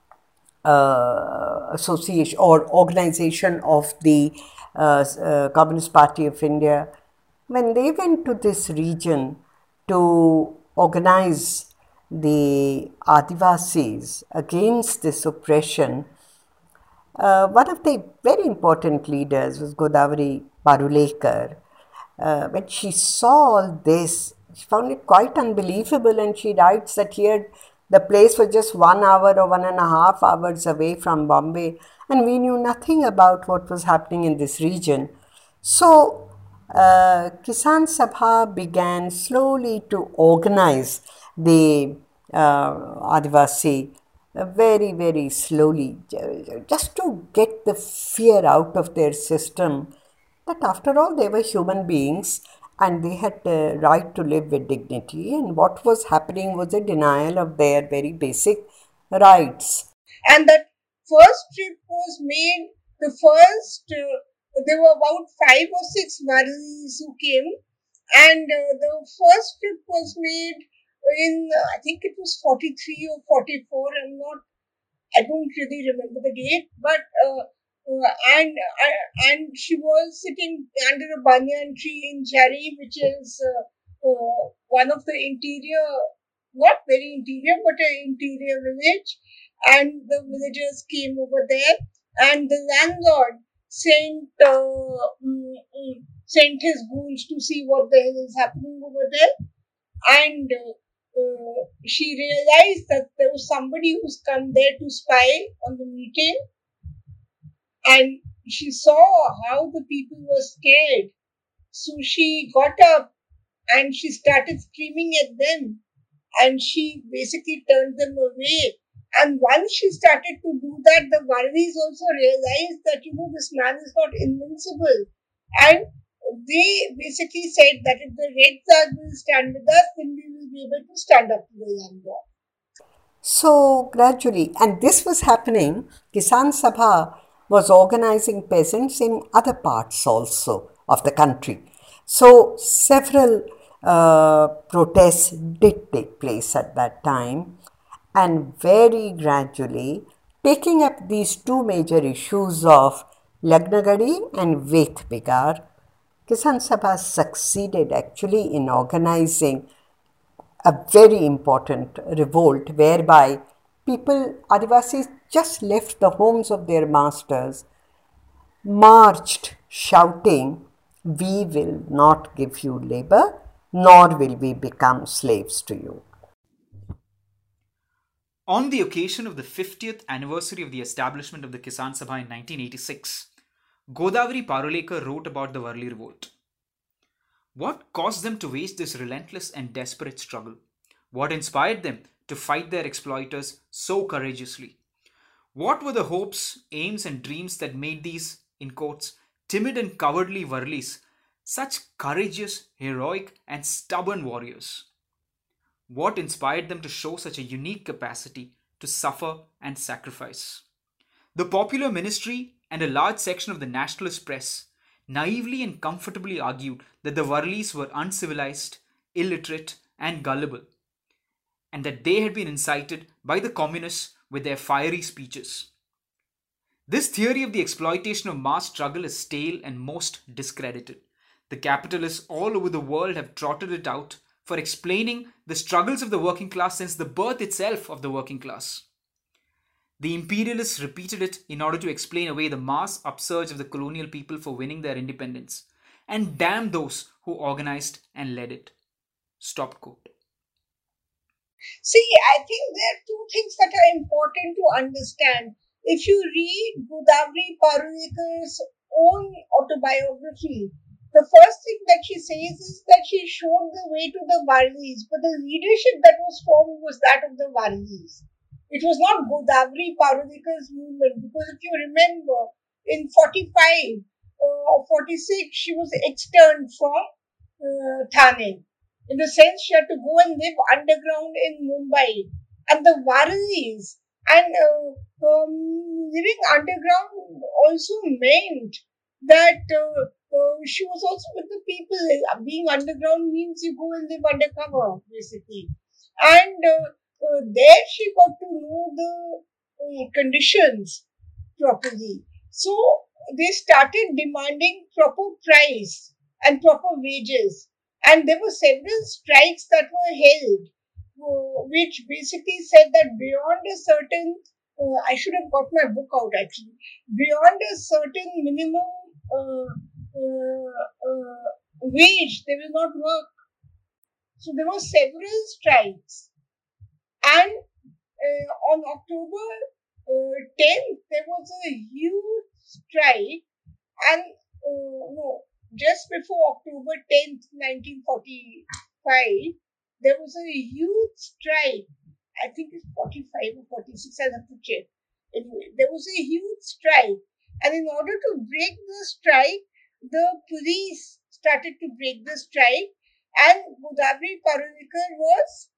F: uh, association or organization of the uh, uh, Communist Party of India, when they went to this region to organize the Adivasis against this oppression, uh, one of the very important leaders was Godavari Parulekar. Uh, when she saw all this, she found it quite unbelievable, and she writes that here the place was just one hour or one and a half hours away from Bombay, and we knew nothing about what was happening in this region. So, uh, Kisan Sabha began slowly to organize the uh, Adivasi uh, very, very slowly, just to get the fear out of their system that after all they were human beings and they had the right to live with dignity, and what was happening was a denial of their very basic rights.
G: And that first trip was made, the first, uh, there were about five or six Marais who came, and uh, the first trip was made in, uh, I think it was forty-three or forty-four, I'm not, I don't really remember the date, but uh, uh, and uh, and she was sitting under a banyan tree in Jari, which is uh, uh, one of the interior, not very interior, but an interior village, and the villagers came over there, and the landlord sent uh, mm, mm, sent his goons to see what the hell is happening over there, and uh, uh, she realized that there was somebody who's come there to spy on the meeting, and she saw how the people were scared. So she got up and she started screaming at them, and she basically turned them away. And once she started to do that, the Varadis also realized that, you know, this man is not invincible. And they basically said that if the Red Flag will stand with us, then we will be able to stand up to the landlord.
F: So gradually, and this was happening, Kisan Sabha was organizing peasants in other parts also of the country. So several uh, protests did take place at that time, and very gradually taking up these two major issues of Lagnagadi and Veth Bigar, Kisan Sabha succeeded actually in organizing a very important revolt whereby people, Adivasis, just left the homes of their masters, marched shouting, "We will not give you labor, nor will we become slaves to you."
A: On the occasion of the fiftieth anniversary of the establishment of the Kisan Sabha in nineteen eighty-six, Godavari Parulekar wrote about the Varli revolt. What caused them to wage this relentless and desperate struggle? What inspired them to fight their exploiters so courageously? What were the hopes, aims, and dreams that made these, in quotes, timid and cowardly Varlis such courageous, heroic, and stubborn warriors? What inspired them to show such a unique capacity to suffer and sacrifice? The popular ministry and a large section of the nationalist press naively and comfortably argued that the Varlis were uncivilized, illiterate, and gullible, and that they had been incited by the communists with their fiery speeches. This theory of the exploitation of mass struggle is stale and most discredited. The capitalists all over the world have trotted it out for explaining the struggles of the working class since the birth itself of the working class. The imperialists repeated it in order to explain away the mass upsurge of the colonial people for winning their independence, and damn those who organized and led it. Stop quote.
G: See, I think there are two things that are important to understand. If you read Godavari Parulekar's own autobiography, the first thing that she says is that she showed the way to the Varlis, but the leadership that was formed was that of the Varlis. It was not Godavari Parulekar's movement, because if you remember, in forty-five uh, or forty-six, she was externed from uh, Thane. In the sense, she had to go and live underground in Mumbai. And the Varlis and uh, um, living underground also meant that uh, uh, she was also with the people. Being underground means you go and live undercover, basically. And uh, uh, there she got to know the uh, conditions properly. So they started demanding proper price and proper wages. And there were several strikes that were held, uh, which basically said that beyond a certain, uh, I should have got my book out actually, beyond a certain minimum uh, uh, uh, wage, they will not work. So there were several strikes. And uh, on October uh, tenth, there was a huge strike, and uh, no, just before October tenth, nineteen forty-five, there was a huge strike. I think it's forty-five or forty-six, I have to check. Anyway, there was a huge strike. And in order to break the strike, the police started to break the strike, and Godavari Parulekar was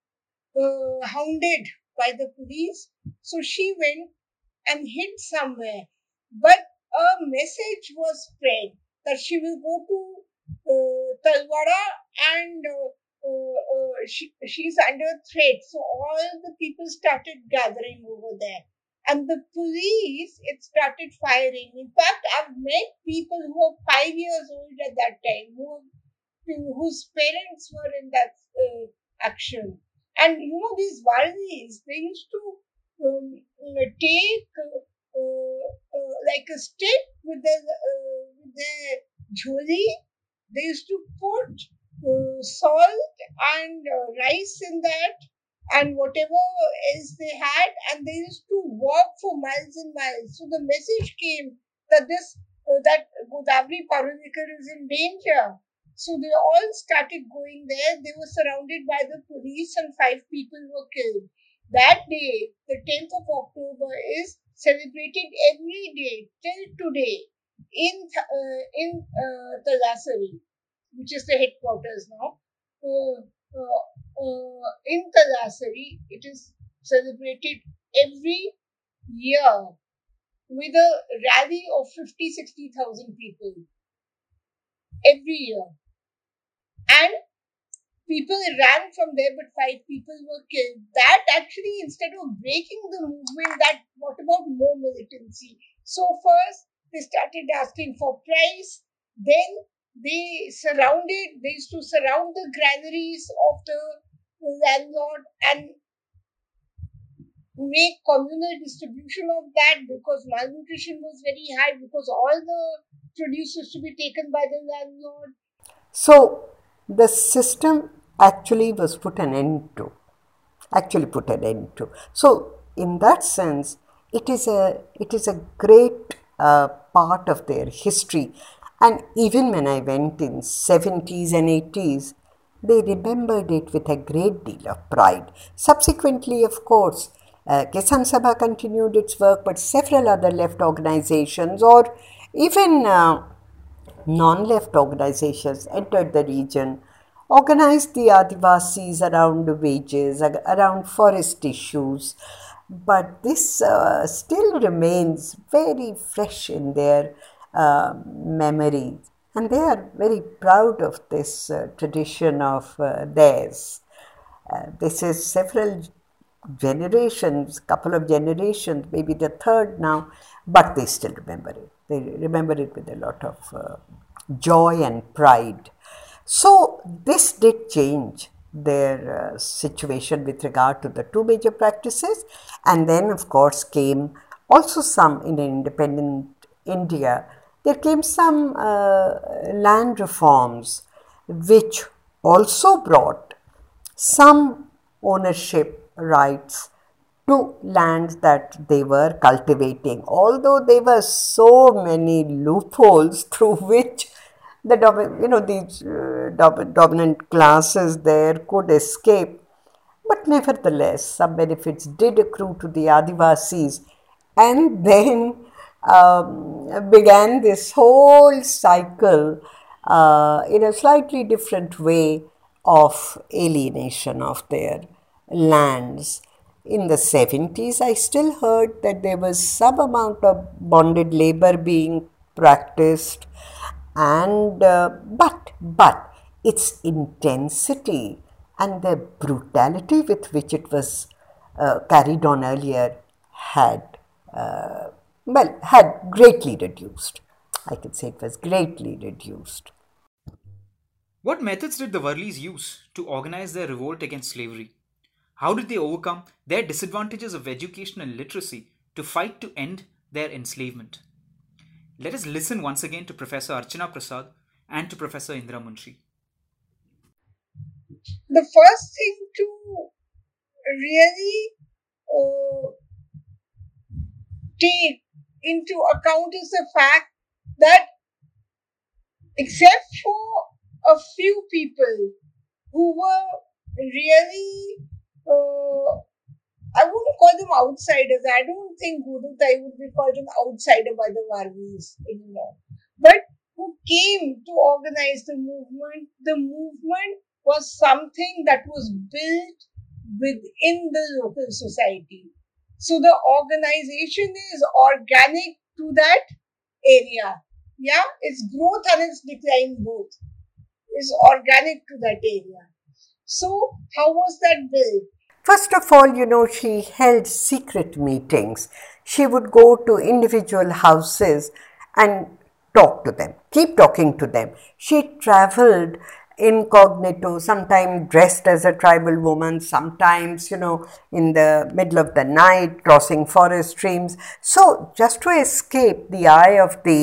G: uh, hounded by the police. So she went and hid somewhere. But a message was spread that she will go to uh, Talwara and uh, uh, uh, she, she's under threat. So all the people started gathering over there. And the police, it started firing. In fact, I've met people who were five years old at that time, who, whose parents were in that uh, action. And you know, these Varlis, they used to um, take uh, uh, uh, like a stick with their, uh, with their jholi. They used to put uh, salt and uh, rice in that, and whatever else they had, and they used to walk for miles and miles. So the message came that this uh, that Godavari Parulekar is in danger. So they all started going there. They were surrounded by the police, and five people were killed. That day, the tenth of October, is celebrated every day till today in uh, in uh, Talasari, which is the headquarters now. Uh, uh, uh, in Talasari, it is celebrated every year with a rally of fifty, sixty thousand people every year. And people ran from there, but five people were killed. That actually, instead of breaking the movement, that what about more militancy? So first, they started asking for price. Then they surrounded, they used to surround the granaries of the landlord and make communal distribution of that, because malnutrition was very high, because all the produce used to be taken by the landlord.
F: So the system actually was put an end to, actually put an end to. So in that sense, it is a, it is a great uh, part of their history. And even when I went in seventies and eighties, they remembered it with a great deal of pride. Subsequently, of course, uh, Kisan Sabha continued its work, but several other left organizations or even uh, non-left organizations entered the region, organized the Adivasis around wages, around forest issues, but this uh, still remains very fresh in their uh, memory, and they are very proud of this uh, tradition of uh, theirs. Uh, this is several generations, couple of generations, maybe the third now, but they still remember it. They remember it with a lot of uh, joy and pride. So this did change their uh, situation with regard to the two major practices, and then of course came also some in independent India. There came some uh, land reforms which also brought some ownership rights to lands that they were cultivating, although there were so many loopholes through which the you know these uh, dominant classes there could escape. But nevertheless, some benefits did accrue to the Adivasis, and then um, began this whole cycle uh, in a slightly different way of alienation of their lands. In the seventies, I still heard that there was some amount of bonded labor being practiced, and uh, but but its intensity and the brutality with which it was uh, carried on earlier had uh, well had greatly reduced. I could say it was greatly reduced.
A: What methods did the Varlis use to organize their revolt against slavery? How did they overcome their disadvantages of education and literacy to fight to end their enslavement? Let us listen once again to Professor Archana Prasad and to Professor Indira Munshi.
G: The first thing to really uh, take into account is the fact that except for a few people who were really Uh, I wouldn't call them outsiders. I don't think Guru Tai would be called an outsider by the Varlis anymore. But who came to organize the movement. The movement was something that was built within the local society. So the organization is organic to that area. Yeah, its growth and its decline both is organic to that area. So how was that built?
F: First of all, you know, she held secret meetings. She would go to individual houses and talk to them, keep talking to them. She traveled incognito, sometimes dressed as a tribal woman, sometimes, you know, in the middle of the night, crossing forest streams. So just to escape the eye of the,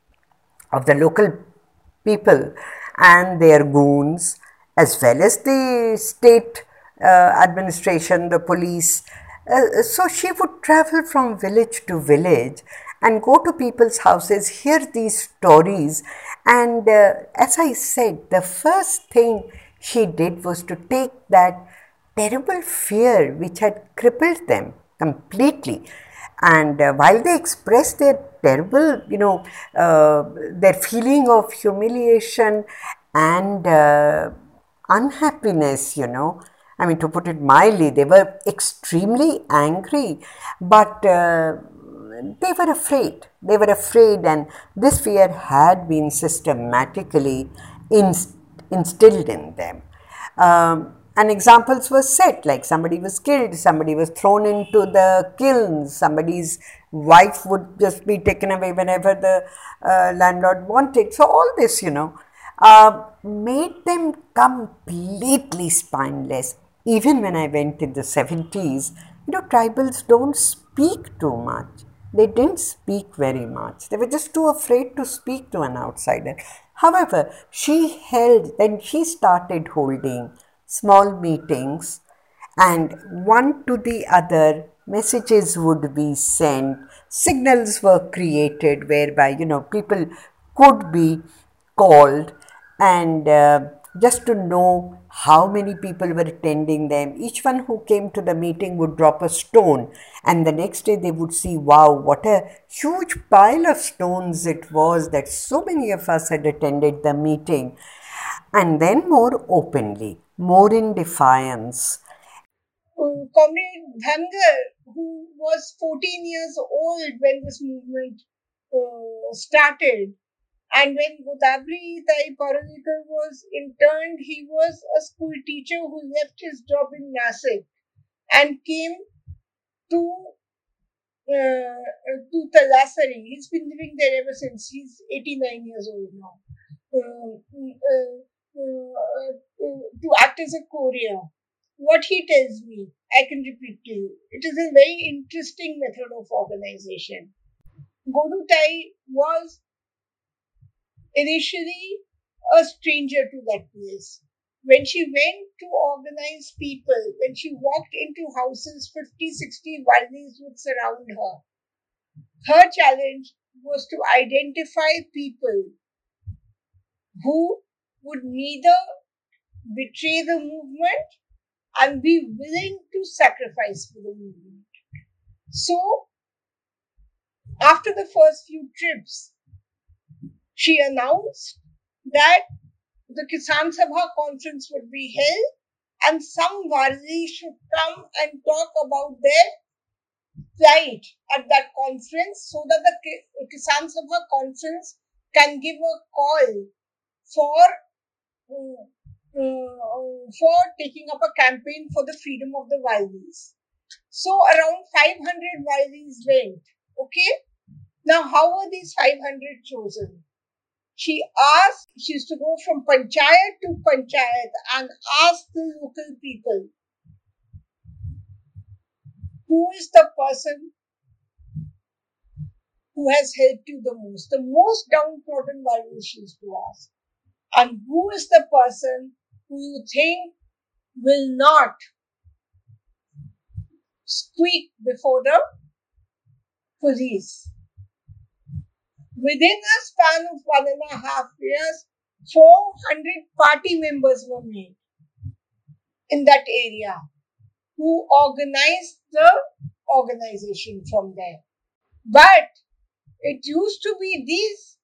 F: of the local people and their goons, as well as the state Uh, administration, the police. Uh, so she would travel from village to village and go to people's houses, hear these stories. And uh, as I said, the first thing she did was to take that terrible fear which had crippled them completely. And uh, while they expressed their terrible, you know, uh, their feeling of humiliation and uh, unhappiness, you know, I mean, to put it mildly, they were extremely angry, but uh, they were afraid. They were afraid, and this fear had been systematically inst- instilled in them. Um, and examples were set, like somebody was killed, somebody was thrown into the kilns, somebody's wife would just be taken away whenever the uh, landlord wanted. So all this, you know, uh, made them completely spineless. Even when I went in the seventies, you know, tribals don't speak too much. They didn't speak very much. They were just too afraid to speak to an outsider. However, she held, then she started holding small meetings, and one to the other, messages would be sent, signals were created whereby, you know, people could be called, and uh, just to know how many people were attending them. Each one who came to the meeting would drop a stone, and the next day they would see, wow, what a huge pile of stones it was that so many of us had attended the meeting. And then more openly, more in defiance.
G: Uh, Comrade Dhangar, who was fourteen years old when this movement uh, started, and when Godabri Tai Parulekar was interned, he was a school teacher who left his job in Nasik and came to uh, to Talasari. He's been living there ever since. He's eighty-nine years old now. Uh, uh, uh, uh, to act as a courier. What he tells me, I can repeat to you. It is a very interesting method of organization. Godu Tai was initially a stranger to that place. When she went to organize people, when she walked into houses, fifty, sixty Vardis would surround her. Her challenge was to identify people who would neither betray the movement and be willing to sacrifice for the movement. So, after the first few trips, she announced that the Kisan Sabha conference would be held and some Varzi should come and talk about their plight at that conference so that the Kisan Sabha conference can give a call for uh, uh, for taking up a campaign for the freedom of the Valdis. So around five hundred Valdis went. Okay. Now, how were these five hundred chosen? She asked, she used to go from panchayat to panchayat and ask the local people, who is the person who has helped you the most? The most downtrodden Valdis she used to ask. And who is the person who you think will not squeak before the police? Within a span of one and a half years, four hundred party members were made in that area who organized the organization from there. But it used to be these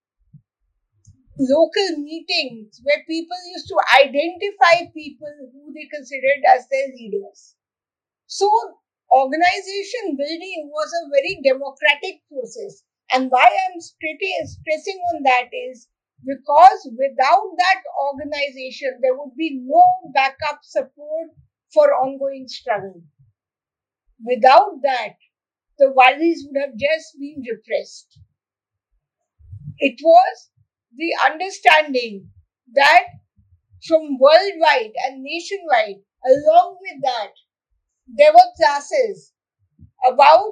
G: local meetings where people used to identify people who they considered as their leaders. So, organization building was a very democratic process. And why I'm stressing on that is because without that organization, there would be no backup support for ongoing struggle. Without that, the Valdis would have just been repressed. It was the understanding that from worldwide and nationwide, along with that, there were classes about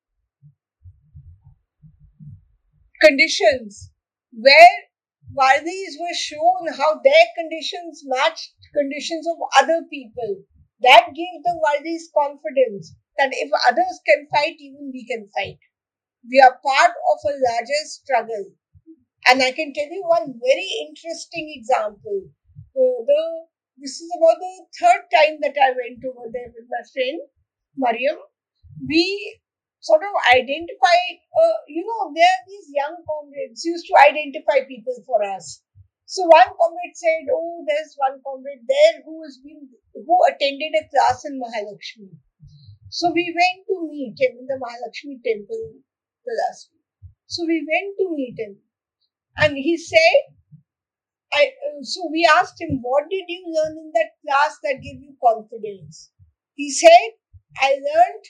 G: conditions where Valdis were shown how their conditions matched conditions of other people. That gave the Valdis confidence that if others can fight, even we can fight. We are part of a larger struggle. And I can tell you one very interesting example. Uh, the This is about the third time that I went over there with my friend, Mariam. We sort of identified, uh, you know, there are these young comrades used to identify people for us. So one comrade said, oh, there's one comrade there who has been, who attended a class in Mahalakshmi. So we went to meet him in the Mahalakshmi temple the last week. So we went to meet him. And he said, I, uh, so we asked him, what did you learn in that class that gave you confidence? He said, I learned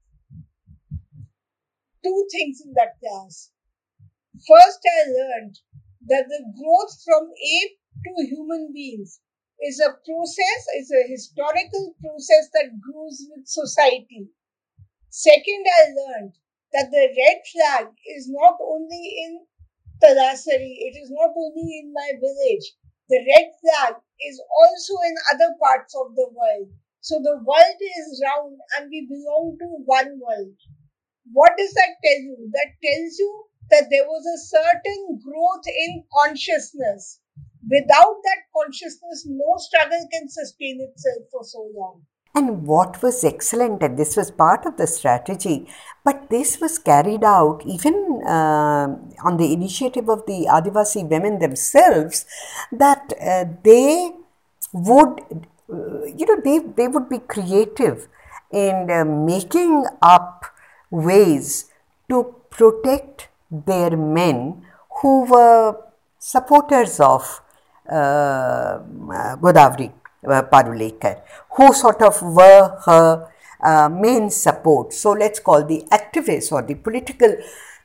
G: two things in that class. First, I learned that the growth from ape to human beings is a process, is a historical process that grows with society. Second, I learned that the red flag is not only in Talasari, it is not only in my village. The red flag is also in other parts of the world. So the world is round and we belong to one world. What does that tell you? That tells you that there was a certain growth in consciousness Without that consciousness, no struggle can sustain itself for so long.
F: And what was excellent, and this was part of the strategy, but this was carried out even uh, on the initiative of the Adivasi women themselves, that uh, they would, uh, you know, they, they would be creative in uh, making up ways to protect their men who were supporters of uh, Godavari uh, Parulekar, who sort of were her uh, main support. So let's call the activists or the political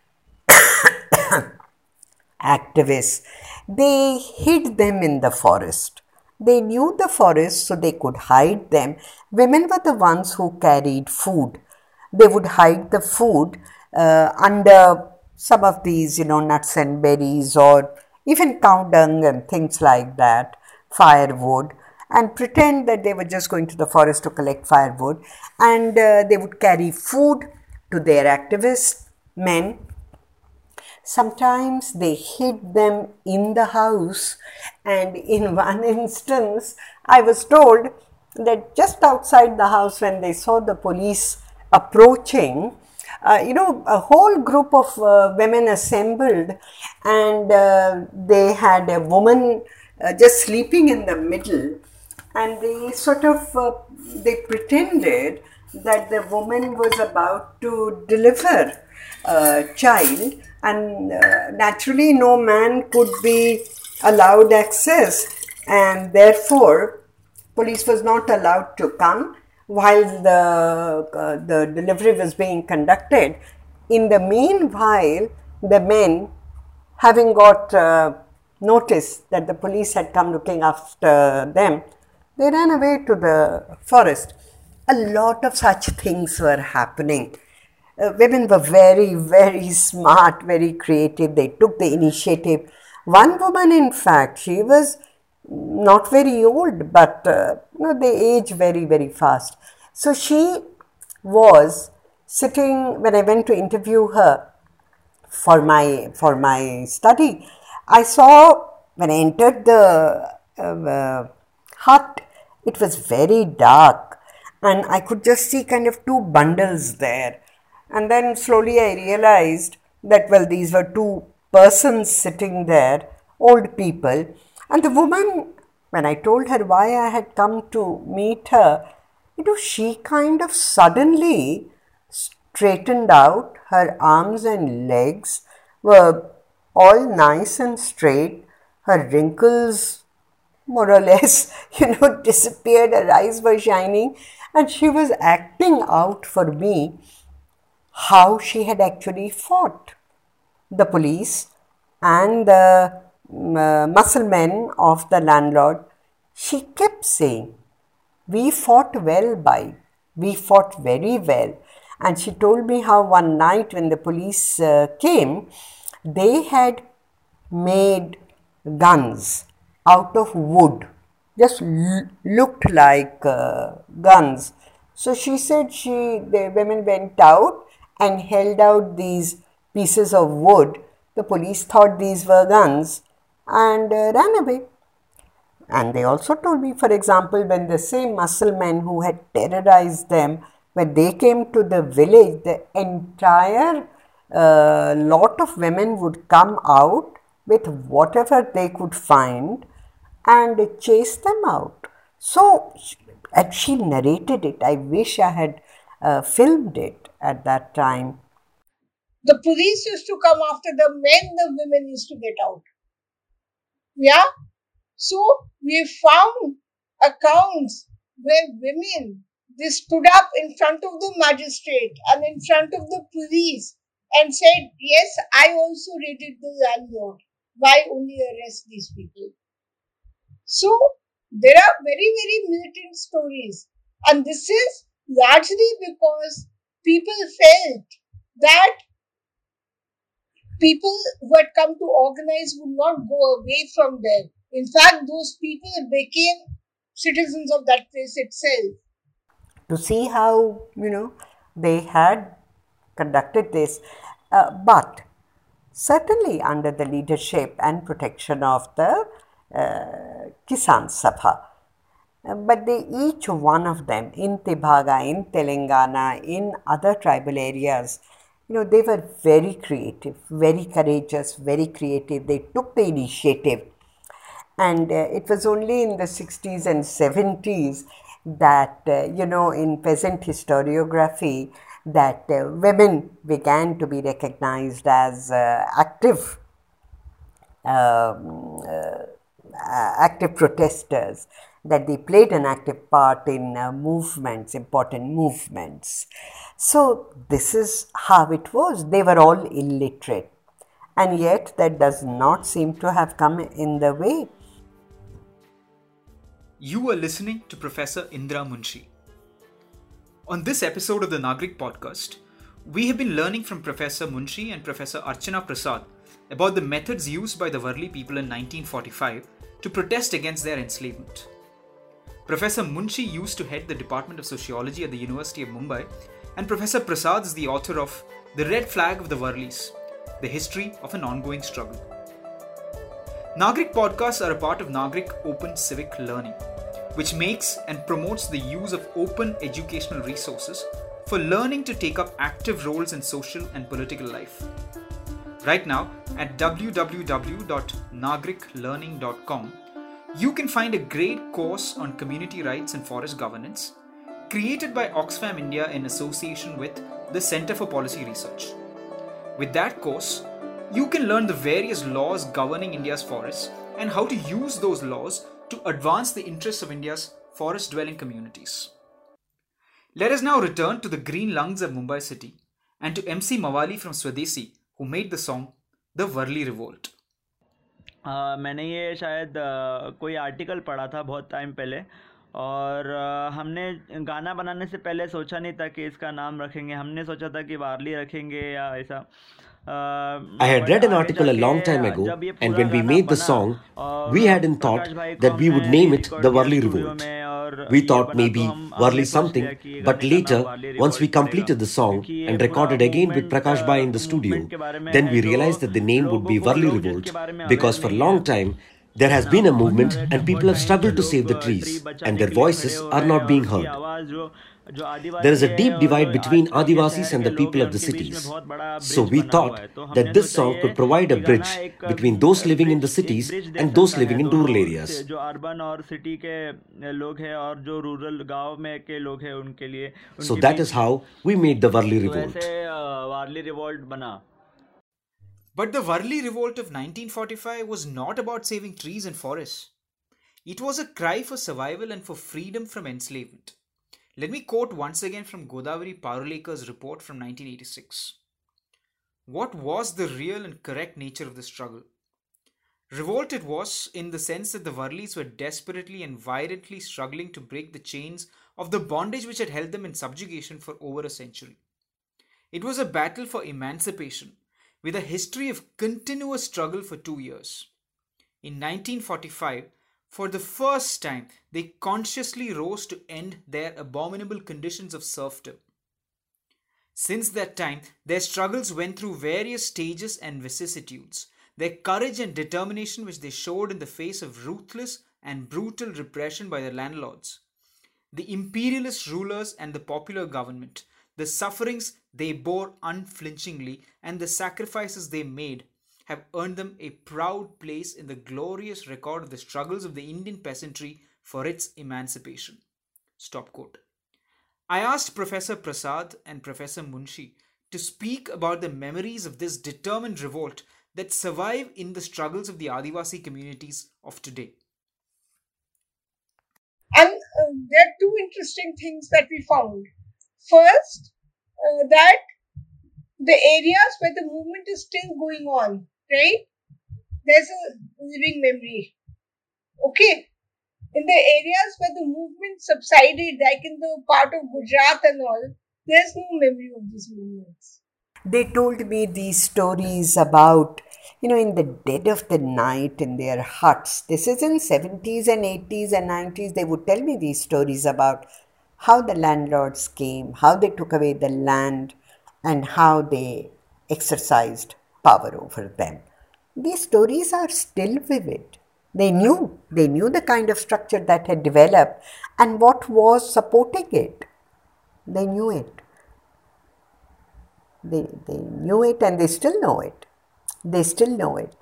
F: activists. They hid them in the forest. They knew the forest, so they could hide them. Women were the ones who carried food. They would hide the food uh, under some of these, you know, nuts and berries, or even cow dung and things like that, firewood, and pretend that they were just going to the forest to collect firewood, and uh, they would carry food to their activist men. Sometimes they hid them in the house, and in one instance I was told that just outside the house, when they saw the police approaching, uh, you know, a whole group of uh, women assembled, and uh, they had a woman uh, just sleeping in the middle, and they sort of, uh, they pretended that the woman was about to deliver a child, and uh, naturally no man could be allowed access, and therefore police was not allowed to come while the, uh, the delivery was being conducted. In the meanwhile, the men, having got uh, notice that the police had come looking after them, they ran away to the forest. A lot of such things were happening. Uh, women were very, very smart, very creative. They took the initiative. One woman, in fact, she was not very old, but uh, you know, they age very, very fast. So she was sitting, when I went to interview her for my, for my study, I saw, when I entered the uh, uh, hut, it was very dark, and I could just see kind of two bundles there. And then slowly I realized that, well, these were two persons sitting there, old people. And the woman, when I told her why I had come to meet her, you know, she kind of suddenly straightened out. Her arms and legs were all nice and straight. Her wrinkles more or less, you know, disappeared. Her eyes were shining, and she was acting out for me how she had actually fought the police and the uh, muscle men of the landlord. She kept saying, we fought well, Bai, we fought very well. And she told me how one night when the police uh, came, they had made guns out of wood, just l- looked like uh, guns. So she said she, the women went out and held out these pieces of wood. The police thought these were guns and uh, ran away. And they also told me, for example, when the same muscle men who had terrorized them, when they came to the village, the entire uh, lot of women would come out with whatever they could find and chase them out. So, and she narrated it. I wish I had uh, filmed it at that time.
G: The police used to come after the men, the women used to get out. Yeah? So, we found accounts where women, they stood up in front of the magistrate and in front of the police and said, yes, I also raided the landlord. Why only arrest these people? So, there are very, very militant stories. And this is largely because people felt that people who had come to organize would not go away from there. In fact, those people became citizens of that place itself.
F: To see how, you know, they had conducted this. Uh, but certainly under the leadership and protection of the uh, Kisan Sabha. Uh, but they, each one of them, in Tebhaga, in Telangana, in other tribal areas, you know, they were very creative, very courageous, very creative. They took the initiative. And uh, it was only in the sixties and seventies that, uh, you know, in peasant historiography, that uh, women began to be recognized as uh, active um, uh, active protesters, that they played an active part in uh, movements, important movements. So this is how it was. They were all illiterate, and yet that does not seem to have come in the way.
A: You are listening to Professor Indra Munshi. On this episode of the Nagrik podcast, we have been learning from Professor Munshi and Professor Archana Prasad about the methods used by the Varli people in nineteen forty-five to protest against their enslavement. Professor Munshi used to head the Department of Sociology at the University of Mumbai, and Professor Prasad is the author of The Red Flag of the Varlis, The History of an Ongoing Struggle. Nagrik podcasts are a part of Nagrik Open Civic Learning, which makes and promotes the use of open educational resources for learning to take up active roles in social and political life. Right now, at w w w dot nagrik learning dot com, you can find a great course on community rights and forest governance, created by Oxfam India in association with the Center for Policy Research. With that course, you can learn the various laws governing India's forests and how to use those laws to advance the interests of India's forest-dwelling communities. Let us now return to the green lungs of Mumbai city and to M C Mawali from Swadesi, who made the song The Varli Revolt.
B: uh, मैंने ये शायद uh, कोई article पढ़ा था बहुत time पहले, और uh, हमने गाना बनाने से पहले सोचा नहीं था कि इसका नाम रखेंगे. हमने सोचा था कि वारली रखेंगे या ऐसा.
C: Uh, I had read an article a long time ago, and when we made the song, we had in thought that we would name it the Varli Revolt. We thought maybe Varli something, but later, once we completed the song and recorded again with Prakash Bhai in the studio, then we realized that the name would be Varli Revolt, because for a long time, there has been a movement and people have struggled to save the trees, and their voices are not being heard. There is a deep divide between Adivasis and the people of the cities. So we thought that this song could provide a bridge between those living in the cities and those living in rural areas. So that is how we made the Varli Revolt.
A: But the Varli Revolt of nineteen forty-five was not about saving trees and forests. It was a cry for survival and for freedom from enslavement. Let me quote once again from Godavari Parulekar's report from nineteen eighty-six. What was the real and correct nature of the struggle? Revolt it was in the sense that the Varlis were desperately and violently struggling to break the chains of the bondage which had held them in subjugation for over a century. It was a battle for emancipation, with a history of continuous struggle for two years. In nineteen forty-five, for the first time, they consciously rose to end their abominable conditions of serfdom. Since that time, their struggles went through various stages and vicissitudes. Their courage and determination which they showed in the face of ruthless and brutal repression by their landlords, the imperialist rulers and the popular government, the sufferings they bore unflinchingly, and the sacrifices they made have earned them a proud place in the glorious record of the struggles of the Indian peasantry for its emancipation. Stop quote. I asked Professor Prasad and Professor Munshi to speak about the memories of this determined revolt that survive in the struggles of the Adivasi communities of today.
G: And uh, there are two interesting things that we found. First, uh, that the areas where the movement is still going on, right? There's a living memory. Okay? In the areas where the movement subsided, like in the part of Gujarat and all, there's no memory of these movements.
F: They told me these stories about, you know, in the dead of the night in their huts. This is in seventies and eighties and nineties. They would tell me these stories about how the landlords came, how they took away the land, and how they exercised power over them. These stories are still vivid. They knew, they knew the kind of structure that had developed and what was supporting it. They knew it. They, they knew it and they still know it. They still know it.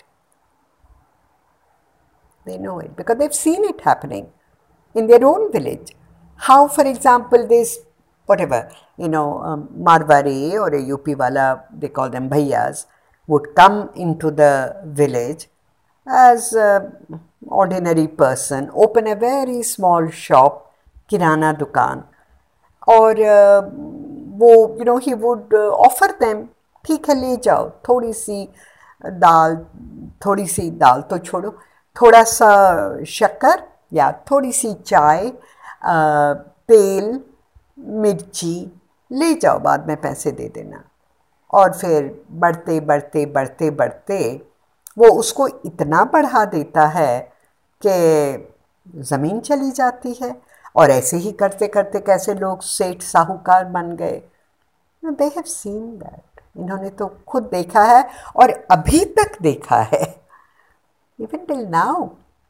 F: They know it because they've seen it happening in their own village. How, for example, this, whatever, you know, um, Marwari or a U P wala, they call them bhaiyas, would come into the village as an ordinary person, open a very small shop, kirana dukan, or uh, वो, you know, he would uh, offer them, ठीक है ले जाओ, थोड़ी सी दाल, थोड़ी सी दाल तो छोड़ो, थोड़ा सा शक्कर या थोड़ी सी चाय, तेल, मिर्ची ले जाओ, बाद में पैसे दे देना. और फिर बढ़ते बढ़ते बढ़ते बढ़ते वो उसको इतना बढ़ा देता है कि ज़मीन चली जाती है. और ऐसे ही करते करते कैसे लोग सेठ साहूकार बन गए. They have seen that. इन्होंने तो खुद देखा है और अभी तक देखा है, even till now.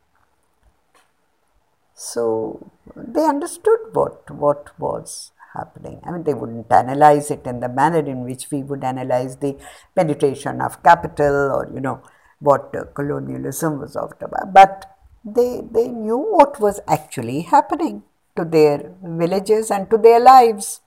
F: So they understood what what was happening. I mean, they wouldn't analyze it in the manner in which we would analyze the penetration of capital or, you know, what uh, colonialism was all about. But they, they knew what was actually happening to their villages and to their lives.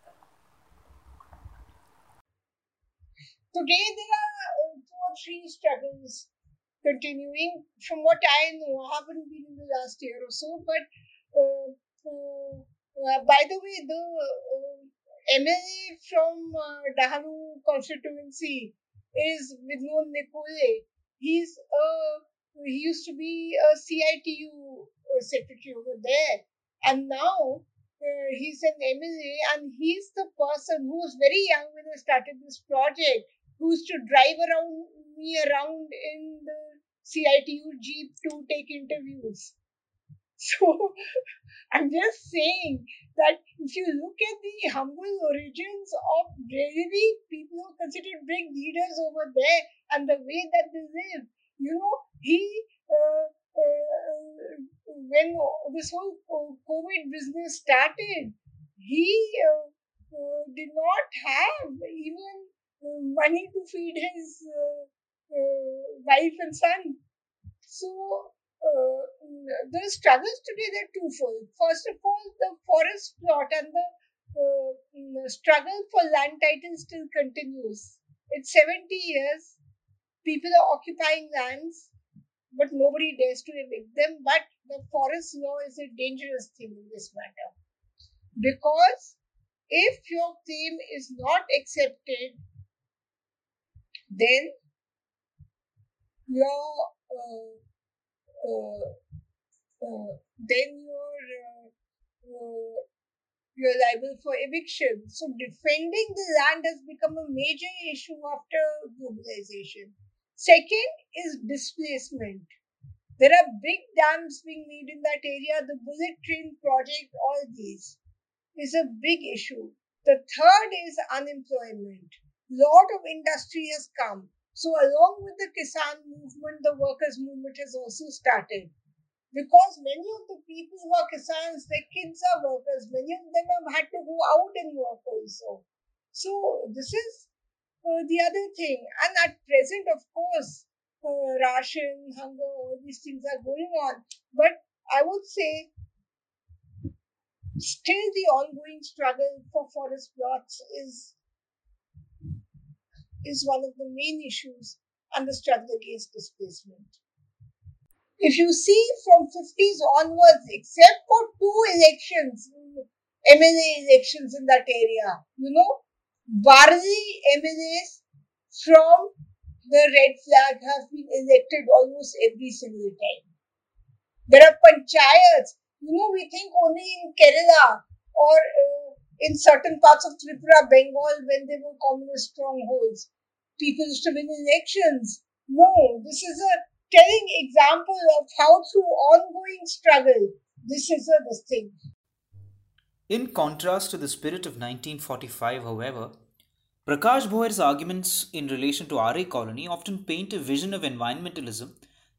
G: Today there are two or three struggles continuing. From what I know, I haven't been in the last year or so, but uh, uh, uh, by the way, the uh, M L A from uh, Dahanu constituency is Vidnod Nikole. He's uh, he used to be a C I T U uh, secretary over there, and now uh, he's an M L A, and he's the person who was very young when I started this project, who used to drive around me around in the C I T U Jeep to take interviews. So I'm just saying that if you look at the humble origins of really people who are considered big leaders over there and the way that they live, you know, he, uh, uh, when this whole COVID business started, he uh, uh, did not have even money to feed his uh, uh, wife and son. So uh, the struggles today, they're twofold. First of all, the forest plot and the uh, struggle for land title still continues. It's seventy years. People are occupying lands, but nobody dares to evict them. But the forest law is a dangerous thing in this matter. Because if your claim is not accepted, then your uh, uh, uh, then you're uh, uh, you're liable for eviction. So defending the land has become a major issue after globalization. Second is displacement. There are big dams being made in that area. The bullet train project, all these is a big issue. The third is unemployment. Lot of industry has come. So along with the Kisan movement, the workers' movement has also started. Because many of the people who are Kisans, their kids are workers. Many of them have had to go out and work also. So this is uh, the other thing. And at present, of course, uh, ration, hunger, all these things are going on. But I would say still the ongoing struggle for forest plots is is one of the main issues, and the struggle against displacement. If you see from fifties onwards, except for two elections, M L A elections in that area, you know, Bharati M L As from the red flag have been elected almost every single time. There are panchayats, you know, we think only in Kerala or uh, in certain parts of Tripura, Bengal, when they were communist strongholds, people used to win elections. No, this is a telling example of how through ongoing struggle, this is a this thing.
A: In contrast to the spirit of nineteen forty-five, however, Prakash Bhoer's arguments in relation to R A Colony often paint a vision of environmentalism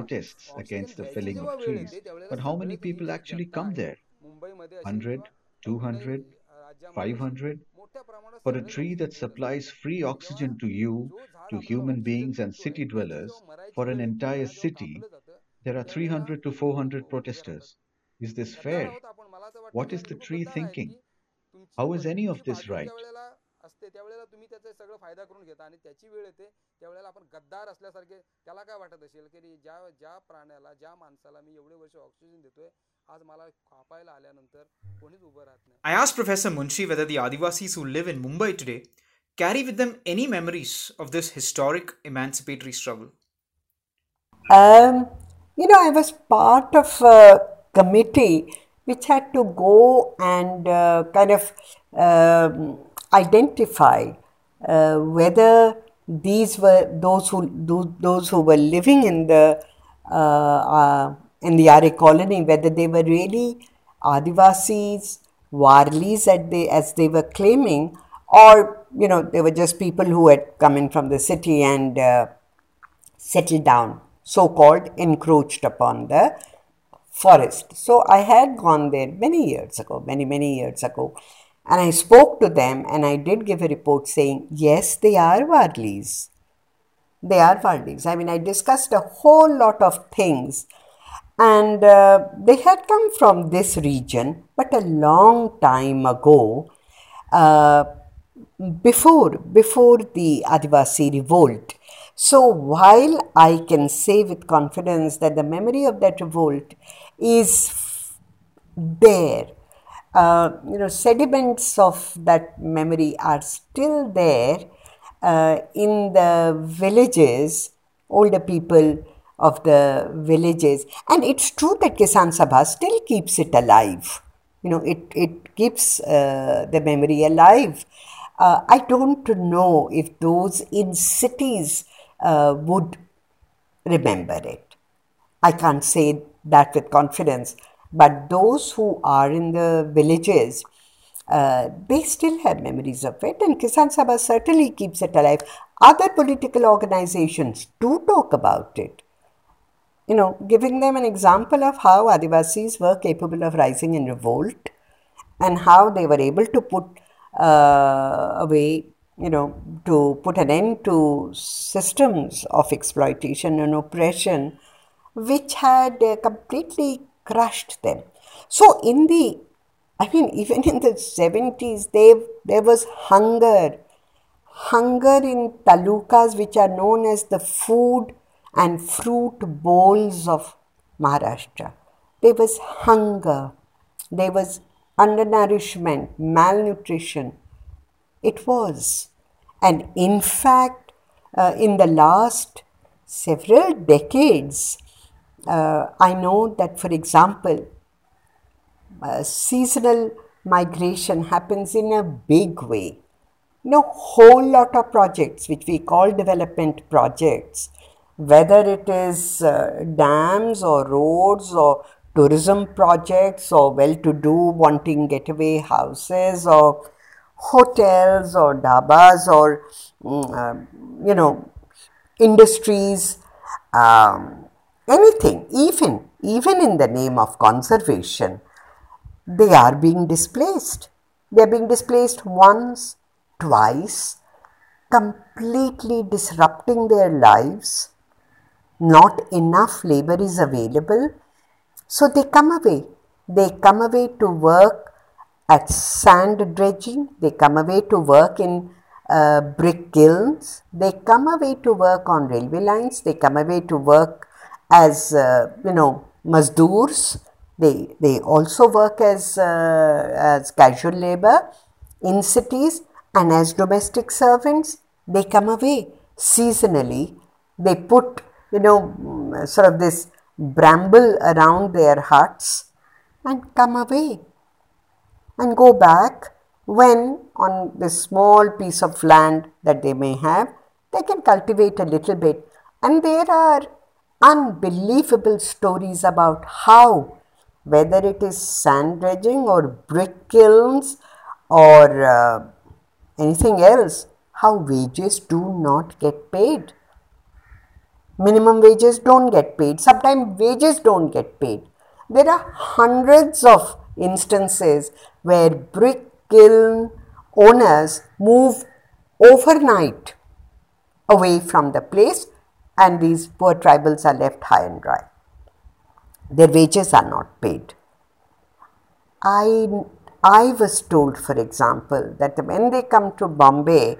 D: protests against the felling of trees, but how many people actually come there? one hundred, two hundred, five hundred? For a tree that supplies free oxygen to you, to human beings and city dwellers, for an entire city, there are three hundred to four hundred protesters. Is this fair? What is the tree thinking? How is any of this right?
E: असते त्यावेळेला तुम्ही त्याचा सगळं फायदा करून घेता आणि त्याची वेळ येते त्यावेळेला आपण गद्दार असल्यासारखे त्याला काय वाटत असेल की ज्या ज्या प्राण्याला ज्या माणसाला मी एवढे वर्ष ऑक्सिजन देतोय आज मला कापायला आल्यानंतर कोणीच उभं राहत नाही. I asked Professor Munshi whether the Adivasis who live in Mumbai today carry with them any memories of this historic emancipatory struggle.
F: Um, you know, I was part of a committee which had to go and uh, kind of um, identify uh, whether these were those who those who were living in the uh, uh, in the R A colony, whether they were really Adivasis, Warlis as they, as they were claiming, or, you know, they were just people who had come in from the city and uh, settled down, so-called encroached upon the forest. So I had gone there many years ago, many, many years ago, and I spoke to them and I did give a report saying, yes, they are Warlis. They are Warlis. I mean, I discussed a whole lot of things, and uh, they had come from this region, but a long time ago, uh, before, before the Adivasi revolt. So while I can say with confidence that the memory of that revolt is there, uh, you know, sediments of that memory are still there uh, in the villages, older people of the villages. And it's true that Kisan Sabha still keeps it alive. You know, it, it keeps uh, the memory alive. Uh, I don't know if those in cities uh, would remember it. I can't say that with confidence. But those who are in the villages, uh, they still have memories of it. And Kisan Sabha certainly keeps it alive. Other political organizations do talk about it. You know, giving them an example of how Adivasis were capable of rising in revolt and how they were able to put uh, away, you know, to put an end to systems of exploitation and oppression which had uh, completely crushed them. So in the, I mean, even in the seventies, they, there was hunger, hunger in talukas which are known as the food and fruit bowls of Maharashtra. There was hunger, there was undernourishment, malnutrition. It was. And in fact, uh, in the last several decades, uh, I know that, for example, uh, seasonal migration happens in a big way. You know, whole lot of projects which we call development projects, whether it is uh, dams or roads or tourism projects or well-to-do wanting getaway houses or hotels or dhabas or, uh, you know, industries, um, anything, even, even in the name of conservation, they are being displaced. They are being displaced once, twice, completely disrupting their lives. Not enough labor is available. So they come away. They come away to work at sand dredging. They come away to work in uh, brick kilns. They come away to work on railway lines. They come away to work as, uh, you know, mazdoors. They, they also work as, uh, as casual labor in cities and as domestic servants. They come away seasonally. They put, you know, sort of this bramble around their huts and come away and go back when on this small piece of land that they may have, they can cultivate a little bit. And there are unbelievable stories about how, whether it is sand dredging or brick kilns or uh, anything else, how wages do not get paid. Minimum wages don't get paid. Sometimes wages don't get paid. There are hundreds of instances where brick kiln owners move overnight away from the place and these poor tribals are left high and dry. Their wages are not paid. I, I was told, for example, that when they come to Bombay,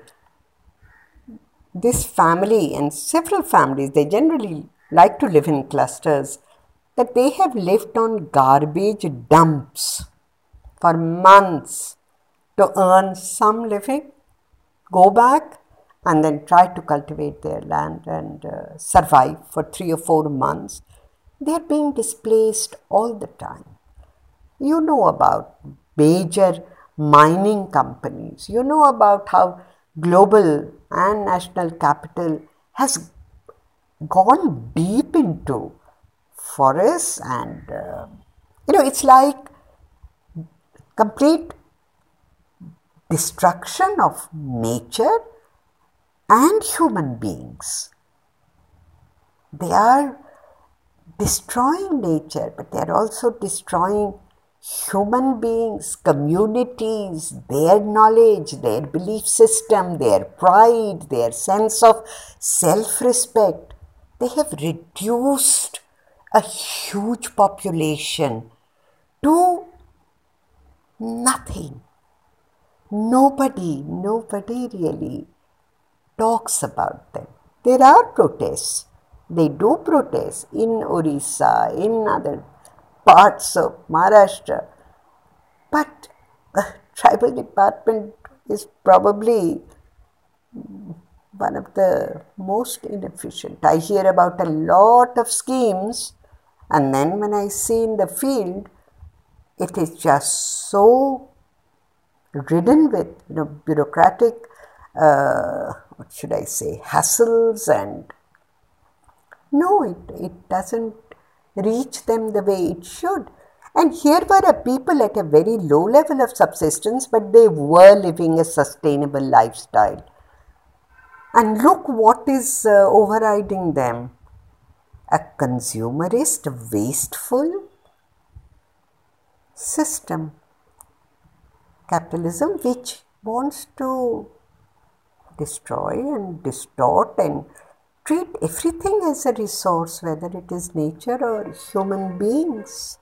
F: this family and several families, they generally like to live in clusters, that they have lived on garbage dumps for months to earn some living, go back and then try to cultivate their land and uh, survive for three or four months. They are being displaced all the time. You know about major mining companies. You know about how global and national capital has gone deep into forests and, uh, you know, it's like complete destruction of nature and human beings. They are destroying nature, but they are also destroying human beings, communities, their knowledge, their belief system, their pride, their sense of self-respect. They have reduced a huge population to nothing. Nobody, nobody really talks about them. There are protests. They do protest in Orissa, in other parts of Maharashtra. But the tribal department is probably one of the most inefficient. I hear about a lot of schemes, and then when I see in the field, it is just so ridden with, you know, bureaucratic, uh, what should I say, hassles, and no, it, it doesn't reach them the way it should. And here were a people at a very low level of subsistence, but they were living a sustainable lifestyle. And look what is uh, overriding them. A consumerist, wasteful system. Capitalism which wants to destroy and distort and treat everything as a resource, whether it is nature or human beings.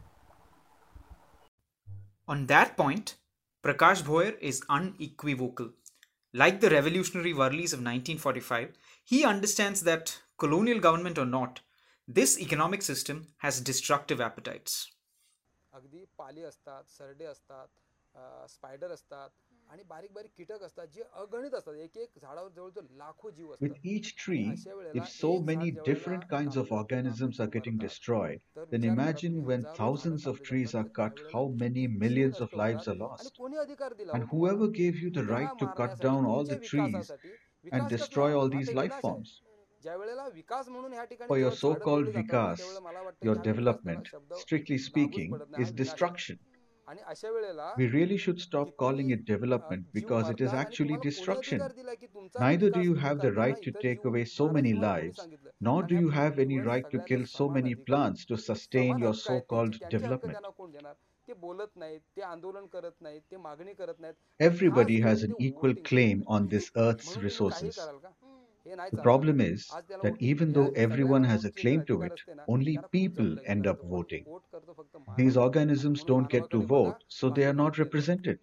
A: On that point, Prakash Bhoyer is unequivocal. Like the revolutionary Varlis of nineteen forty-five, he understands that, colonial government or not, this economic system has destructive appetites.
E: अगदी पाली असतात, सरडे असतात, spider असतात आणि बारीक बारीक कीटक असतात जे अगणित असतात. एक एक झाडावर जवळजवळ लाखो जीव असतात.
D: With each tree, if so many different kinds of organisms are getting destroyed, then imagine when thousands of trees are cut, how many millions of lives are lost. And whoever gave you the right to cut down all the trees and destroy all these life forms? For your so-called vikas, your development, strictly speaking, is destruction. We really should stop calling it development because it is actually destruction. Neither do you have the right to take away so many lives, nor do you have any right to kill so many plants to sustain your so-called development. Everybody has an equal claim on this earth's resources. The problem is that even though everyone has a claim to it, only people end up voting. These organisms don't get to vote, so they are not represented.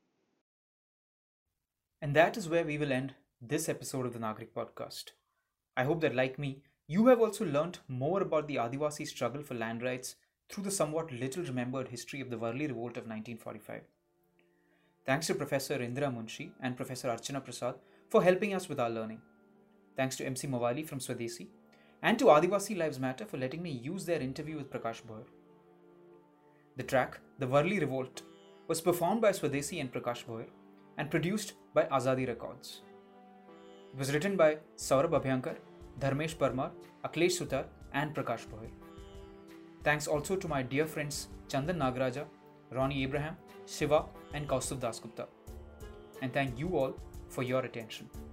A: And that is where we will end this episode of the Nagrik podcast. I hope that, like me, you have also learnt more about the Adivasi struggle for land rights through the somewhat little remembered history of the Varli Revolt of nineteen forty-five. Thanks to Professor Indira Munshi and Professor Archana Prasad for helping us with our learning. Thanks to M C Mawali from Swadesi and to Adivasi Lives Matter for letting me use their interview with Prakash Bhoyer. The track, The Varli Revolt, was performed by Swadesi and Prakash Bhoyer and produced by Azadi Records. It was written by Saurabh Abhyankar, Dharmesh Parmar, Aklesh Sutar and Prakash Bhoyer. Thanks also to my dear friends Chandan Nagaraja, Ronnie Abraham, Shiva and Kaustav Dasgupta. And thank you all for your attention.